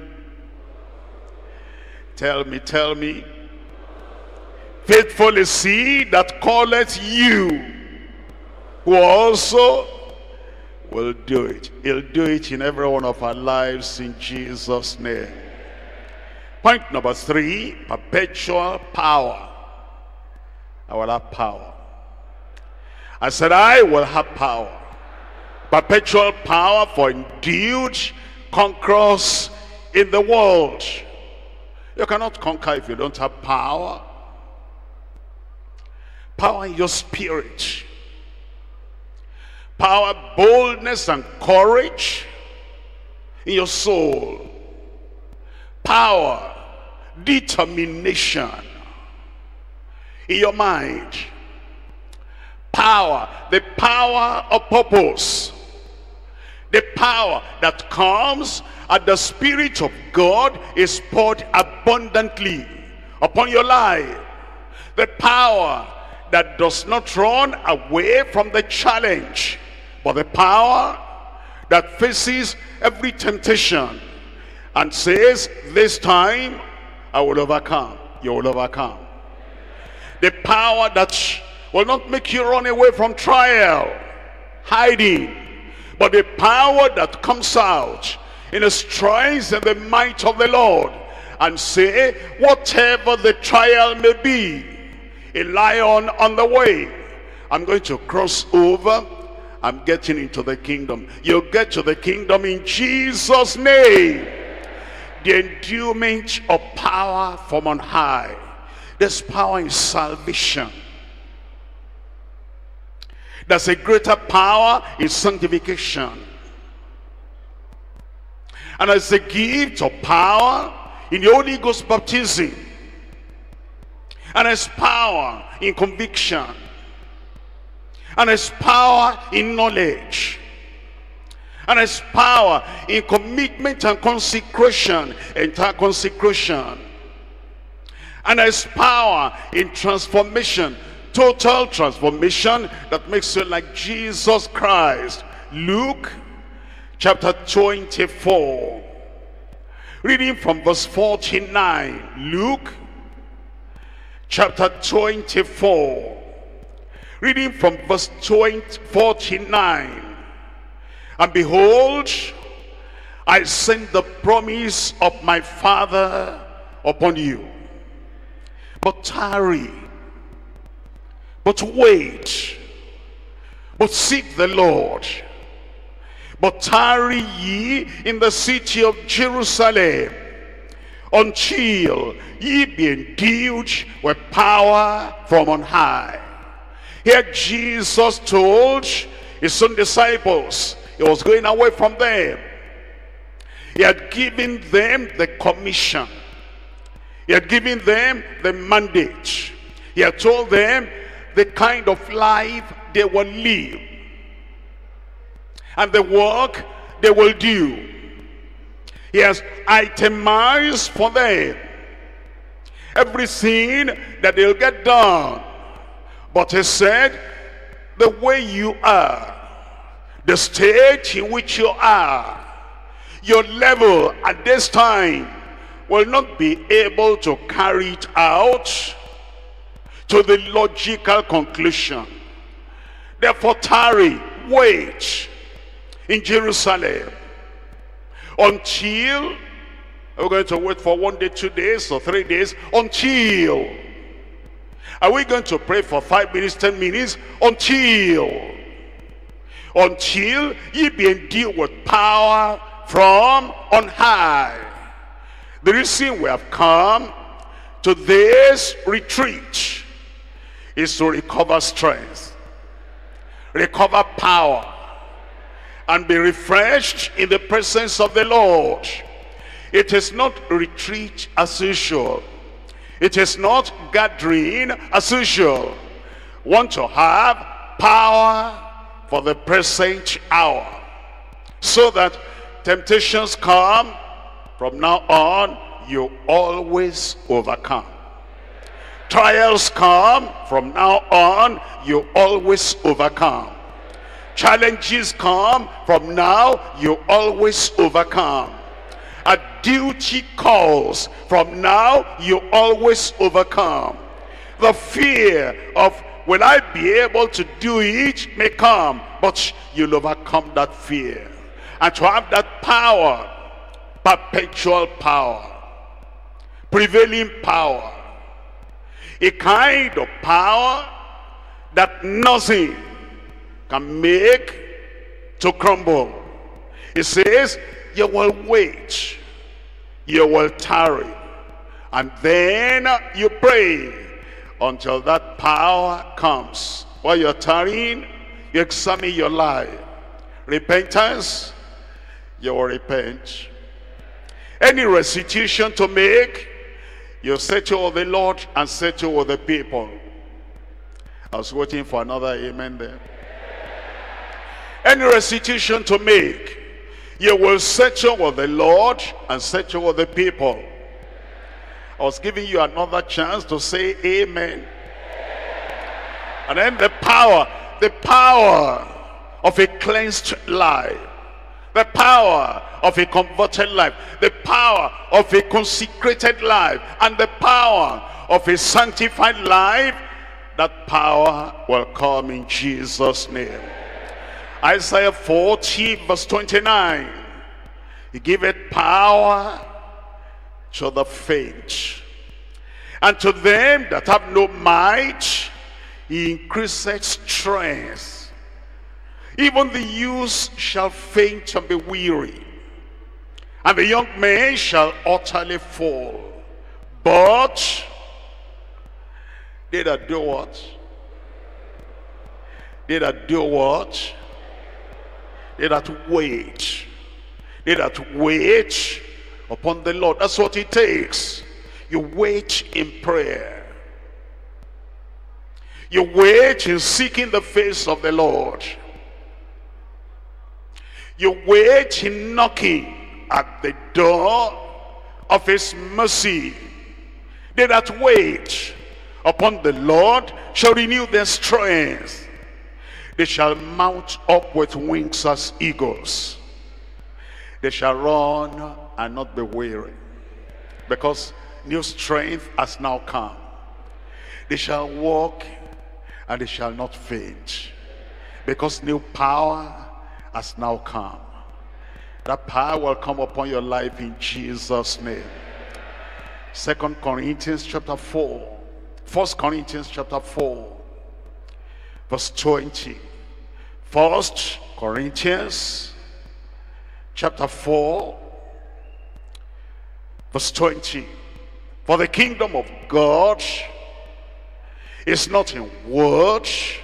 Tell me, tell me. Faithful is he that calleth you, who also will do it. He'll do it in every one of our lives in Jesus' name. Point number three, perpetual power. I will have power. I said, I will have power. Perpetual power for endued conquerors in the world. You cannot conquer if you don't have power. Power in your spirit. Power, boldness, and courage in your soul. Power, determination in your mind. Power, the power of purpose. The power that comes as the Spirit of God is poured abundantly upon your life. The power that does not run away from the challenge, but the power that faces every temptation and says, this time I will overcome. You will overcome. The power that will not make you run away from trial, hiding, but the power that comes out in the strength and the might of the Lord and say, whatever the trial may be, a lion on the way, I'm going to cross over. I'm getting into the kingdom. You'll get to the kingdom in Jesus' name. The endowment of power from on high. There's power in salvation. There's a greater power in sanctification. And there's a gift of power in the Holy Ghost baptism. And there's power in conviction. And there's power in knowledge. And there's power in commitment and consecration, entire consecration. And there's power in transformation, total transformation that makes you like Jesus Christ. Luke chapter twenty-four. Reading from verse forty-nine. Luke chapter twenty-four. Reading from verse forty-nine. And behold, I send the promise of my Father upon you. But tarry, but wait, but seek the Lord. But tarry ye in the city of Jerusalem, until ye be endued with power from on high. Here Jesus told his own disciples, he was going away from them. He had given them the commission. He had given them the mandate. He had told them the kind of life they will live and the work they will do. He has itemized for them everything that they'll get done. But he said, the way you are, the state in which you are, your level at this time will not be able to carry it out to the logical conclusion. Therefore tarry, wait in Jerusalem until, we're going to wait for one day, two days, or three days, until. Are we going to pray for five minutes, ten minutes? Until. Until ye be endued with power from on high. The reason we have come to this retreat is to recover strength, recover power, and be refreshed in the presence of the Lord. It is not retreat as usual. It is not gathering as usual. Want to have power for the present hour, so that temptations come, from now on you always overcome. Trials come, from now on you always overcome. Challenges come, from now you always overcome. A duty calls, from now you always overcome. The fear of will I be able to do it may come, but you'll overcome that fear. And to have that power, perpetual power, prevailing power, a kind of power that nothing can make to crumble. It says, you will wait, you will tarry, and then you pray until that power comes. While you're tarrying, you examine your life. Repentance, you will repent. Any restitution to make, you settle with the Lord and settle with the people. I was waiting for another amen there. Any restitution to make, you will settle with the Lord and settle with the people. I was giving you another chance to say amen. And then the power, the power of a cleansed life, the power of a converted life, the power of a consecrated life, and the power of a sanctified life, that power will come in Jesus' name. Isaiah forty verse twenty-nine, he giveth power to the faint, and to them that have no might he increaseth strength. Even the youths shall faint and be weary, and the young men shall utterly fall. But they that do what? They that do what? They that wait. They that wait upon the Lord. That's what it takes. You wait in prayer. You wait in seeking the face of the Lord. You wait in knocking at the door of his mercy. They that wait upon the Lord shall renew their strength. They shall mount up with wings as eagles. They shall run and not be weary, because new strength has now come. They shall walk and they shall not faint, because new power has now come. That power will come upon your life in Jesus' name. Second Corinthians chapter four. First Corinthians chapter four, verse twenty. First Corinthians chapter four, verse twenty. For the kingdom of God is not in word,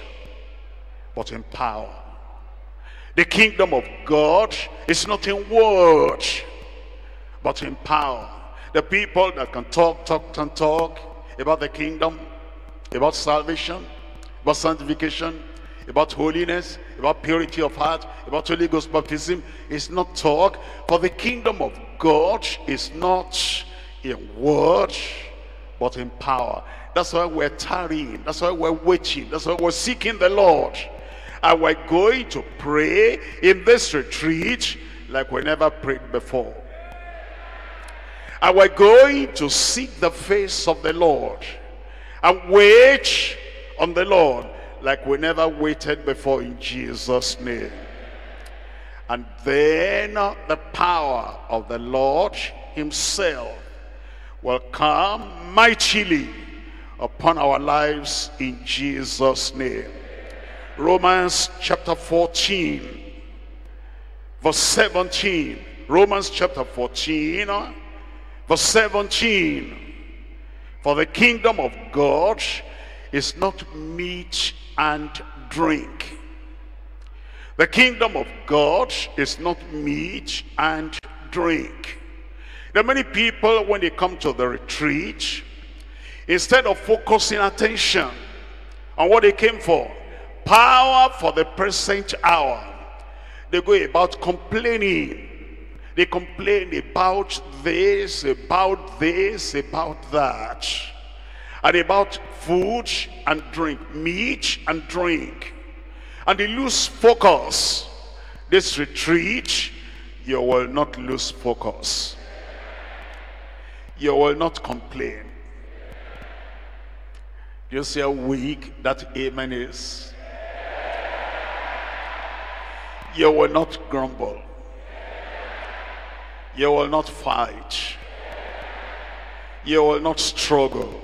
but in power. The kingdom of God is not in word, but in power. The people that can talk, talk, and talk about the kingdom, about salvation, about sanctification, about holiness, about purity of heart, about Holy Ghost baptism, is not talk. For the kingdom of God is not in word, but in power. That's why we're tarrying. That's why we're waiting. That's why we're seeking the Lord. And we're going to pray in this retreat like we never prayed before. And we're going to seek the face of the Lord and wait on the Lord like we never waited before, in Jesus' name. And then the power of the Lord himself will come mightily upon our lives in Jesus' name. Romans chapter fourteen, verse seventeen. Romans chapter fourteen, verse seventeen. For the kingdom of God is not meat and drink. The kingdom of God is not meat and drink. There are many people, when they come to the retreat, instead of focusing attention on what they came for, power for the present hour, they go about complaining. They complain about this, about this, about that, and about food and drink, meat and drink, and they lose focus. This retreat, you will not lose focus. You will not complain. You see how weak that amen is? You will not grumble. You will not fight. You will not struggle.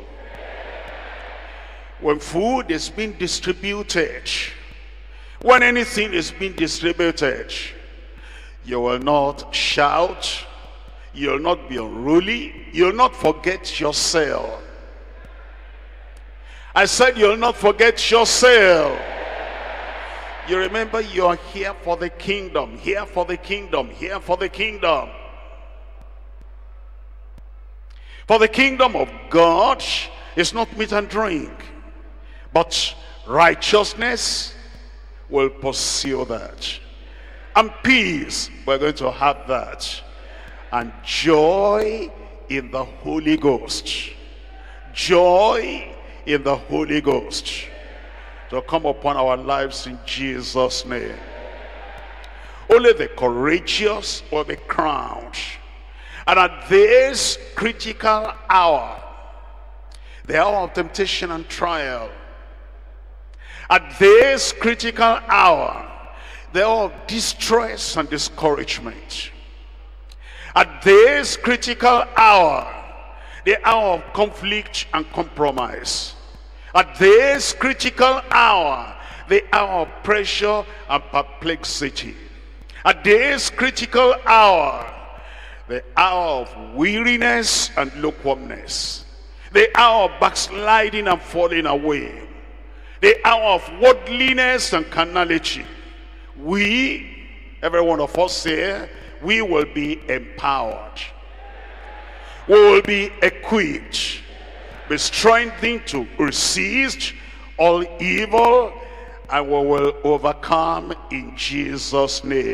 When food is being distributed, when anything is being distributed, you will not shout, you will not be unruly, you will not forget yourself. I said you will not forget yourself. You remember you are here for the kingdom, here for the kingdom, here for the kingdom. For the kingdom of God is not meat and drink, but righteousness will pursue that. And peace, we're going to have that. And joy in the Holy Ghost. Joy in the Holy Ghost to come upon our lives in Jesus' name. Only the courageous will be crowned. And at this critical hour, the hour of temptation and trial, at this critical hour, the hour of distress and discouragement, at this critical hour, the hour of conflict and compromise, at this critical hour, the hour of pressure and perplexity, at this critical hour, the hour of weariness and lukewarmness, the hour of backsliding and falling away, the hour of worldliness and carnality, we, every one of us here, we will be empowered. We will be equipped, be strengthened to resist all evil, and we will overcome in Jesus' name.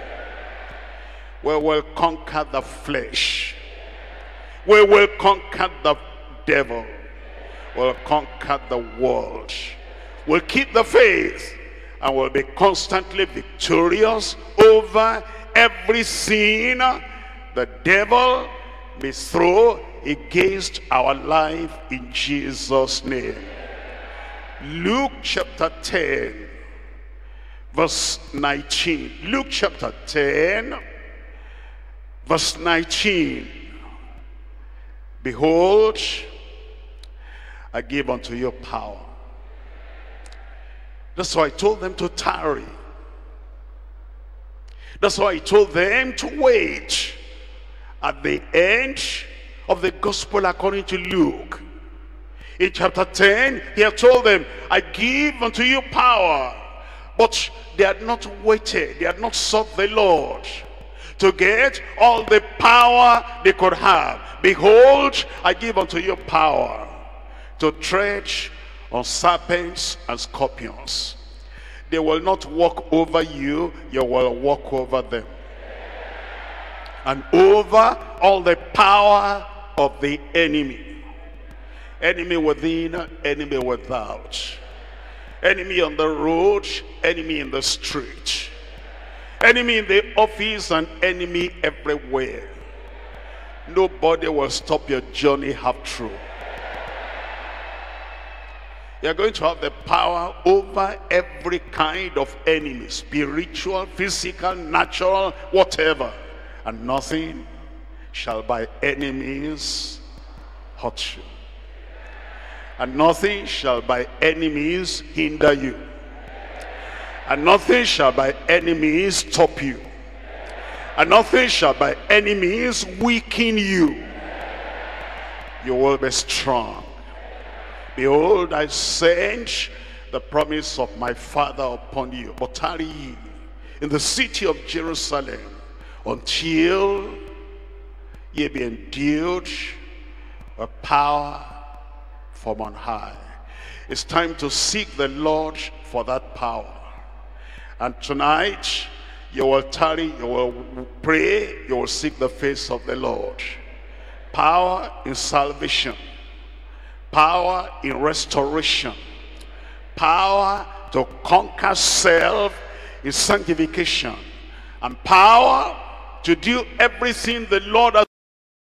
We will conquer the flesh. We will conquer the devil. We'll conquer the world. We'll keep the faith, and we'll be constantly victorious over every sin the devil may throw against our life in Jesus' name. Luke chapter ten, verse nineteen. Luke chapter ten, verse nineteen. Behold, I give unto you power. That's why I told them to tarry. That's why I told them to wait. At the end of the gospel according to Luke, in chapter ten, he had told them, I give unto you power. But they had not waited. They had not sought the Lord to get all the power they could have. Behold, I give unto you power to tread on serpents and scorpions. They will not walk over you, you will walk over them. And over all the power of the enemy. Enemy within, enemy without. Enemy on the road, enemy in the street. Enemy in the office and enemy everywhere. Nobody will stop your journey half through. You're going to have the power over every kind of enemy. Spiritual, physical, natural, whatever. And nothing shall by enemies hurt you. And nothing shall by enemies hinder you. And nothing shall by enemies stop you. And nothing shall by enemies weaken you. You will be strong. Behold, I send the promise of my Father upon you. But tarry ye in the city of Jerusalem until ye be endued with power from on high. It's time to seek the Lord for that power. And tonight, you will tarry, you will pray, you will seek the face of the Lord. Power in salvation. Power in restoration. Power to conquer self in sanctification. And power to do everything the Lord has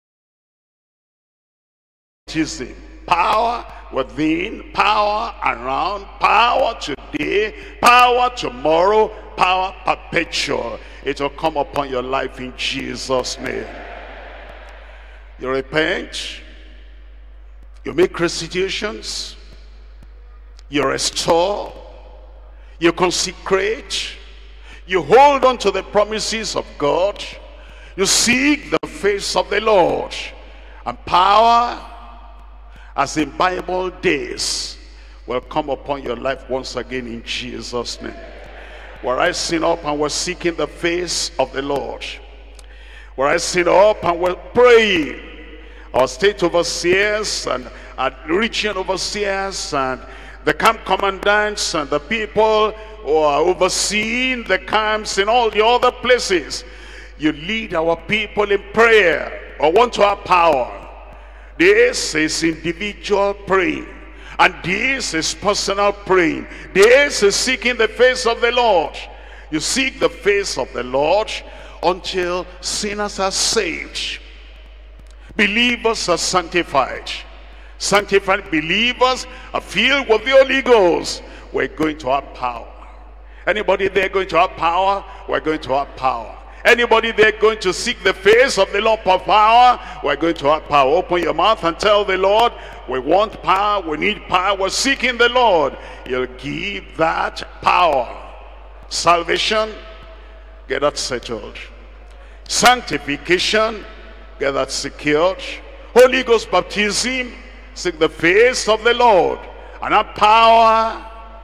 teaching. Power within, power around, power today, power tomorrow, power perpetual. It will come upon your life in Jesus' name. You repent, you make restitutions, you restore, you consecrate, you hold on to the promises of God, you seek the face of the Lord, and power, as in Bible days, will come upon your life once again in Jesus' name. We're rising up and we're seeking the face of the Lord. We're rising up and we're praying. Our state overseers and our region overseers and the camp commandants and the people who are overseeing the camps in all the other places. You lead our people in prayer or want to have power. This is individual praying. And this is personal praying. This is seeking the face of the Lord. You seek the face of the Lord until sinners are saved. Believers are sanctified. Sanctified believers are filled with the Holy Ghost. We're going to have power. Anybody there going to have power? We're going to have power. Anybody there going to seek the face of the Lord for power? We're going to have power. Open your mouth and tell the Lord, we want power, we need power, we're seeking the Lord. He'll give that power. Salvation, get that settled. Sanctification, get that secured. Holy Ghost baptism, seek the face of the Lord. And that power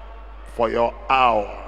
for your hour.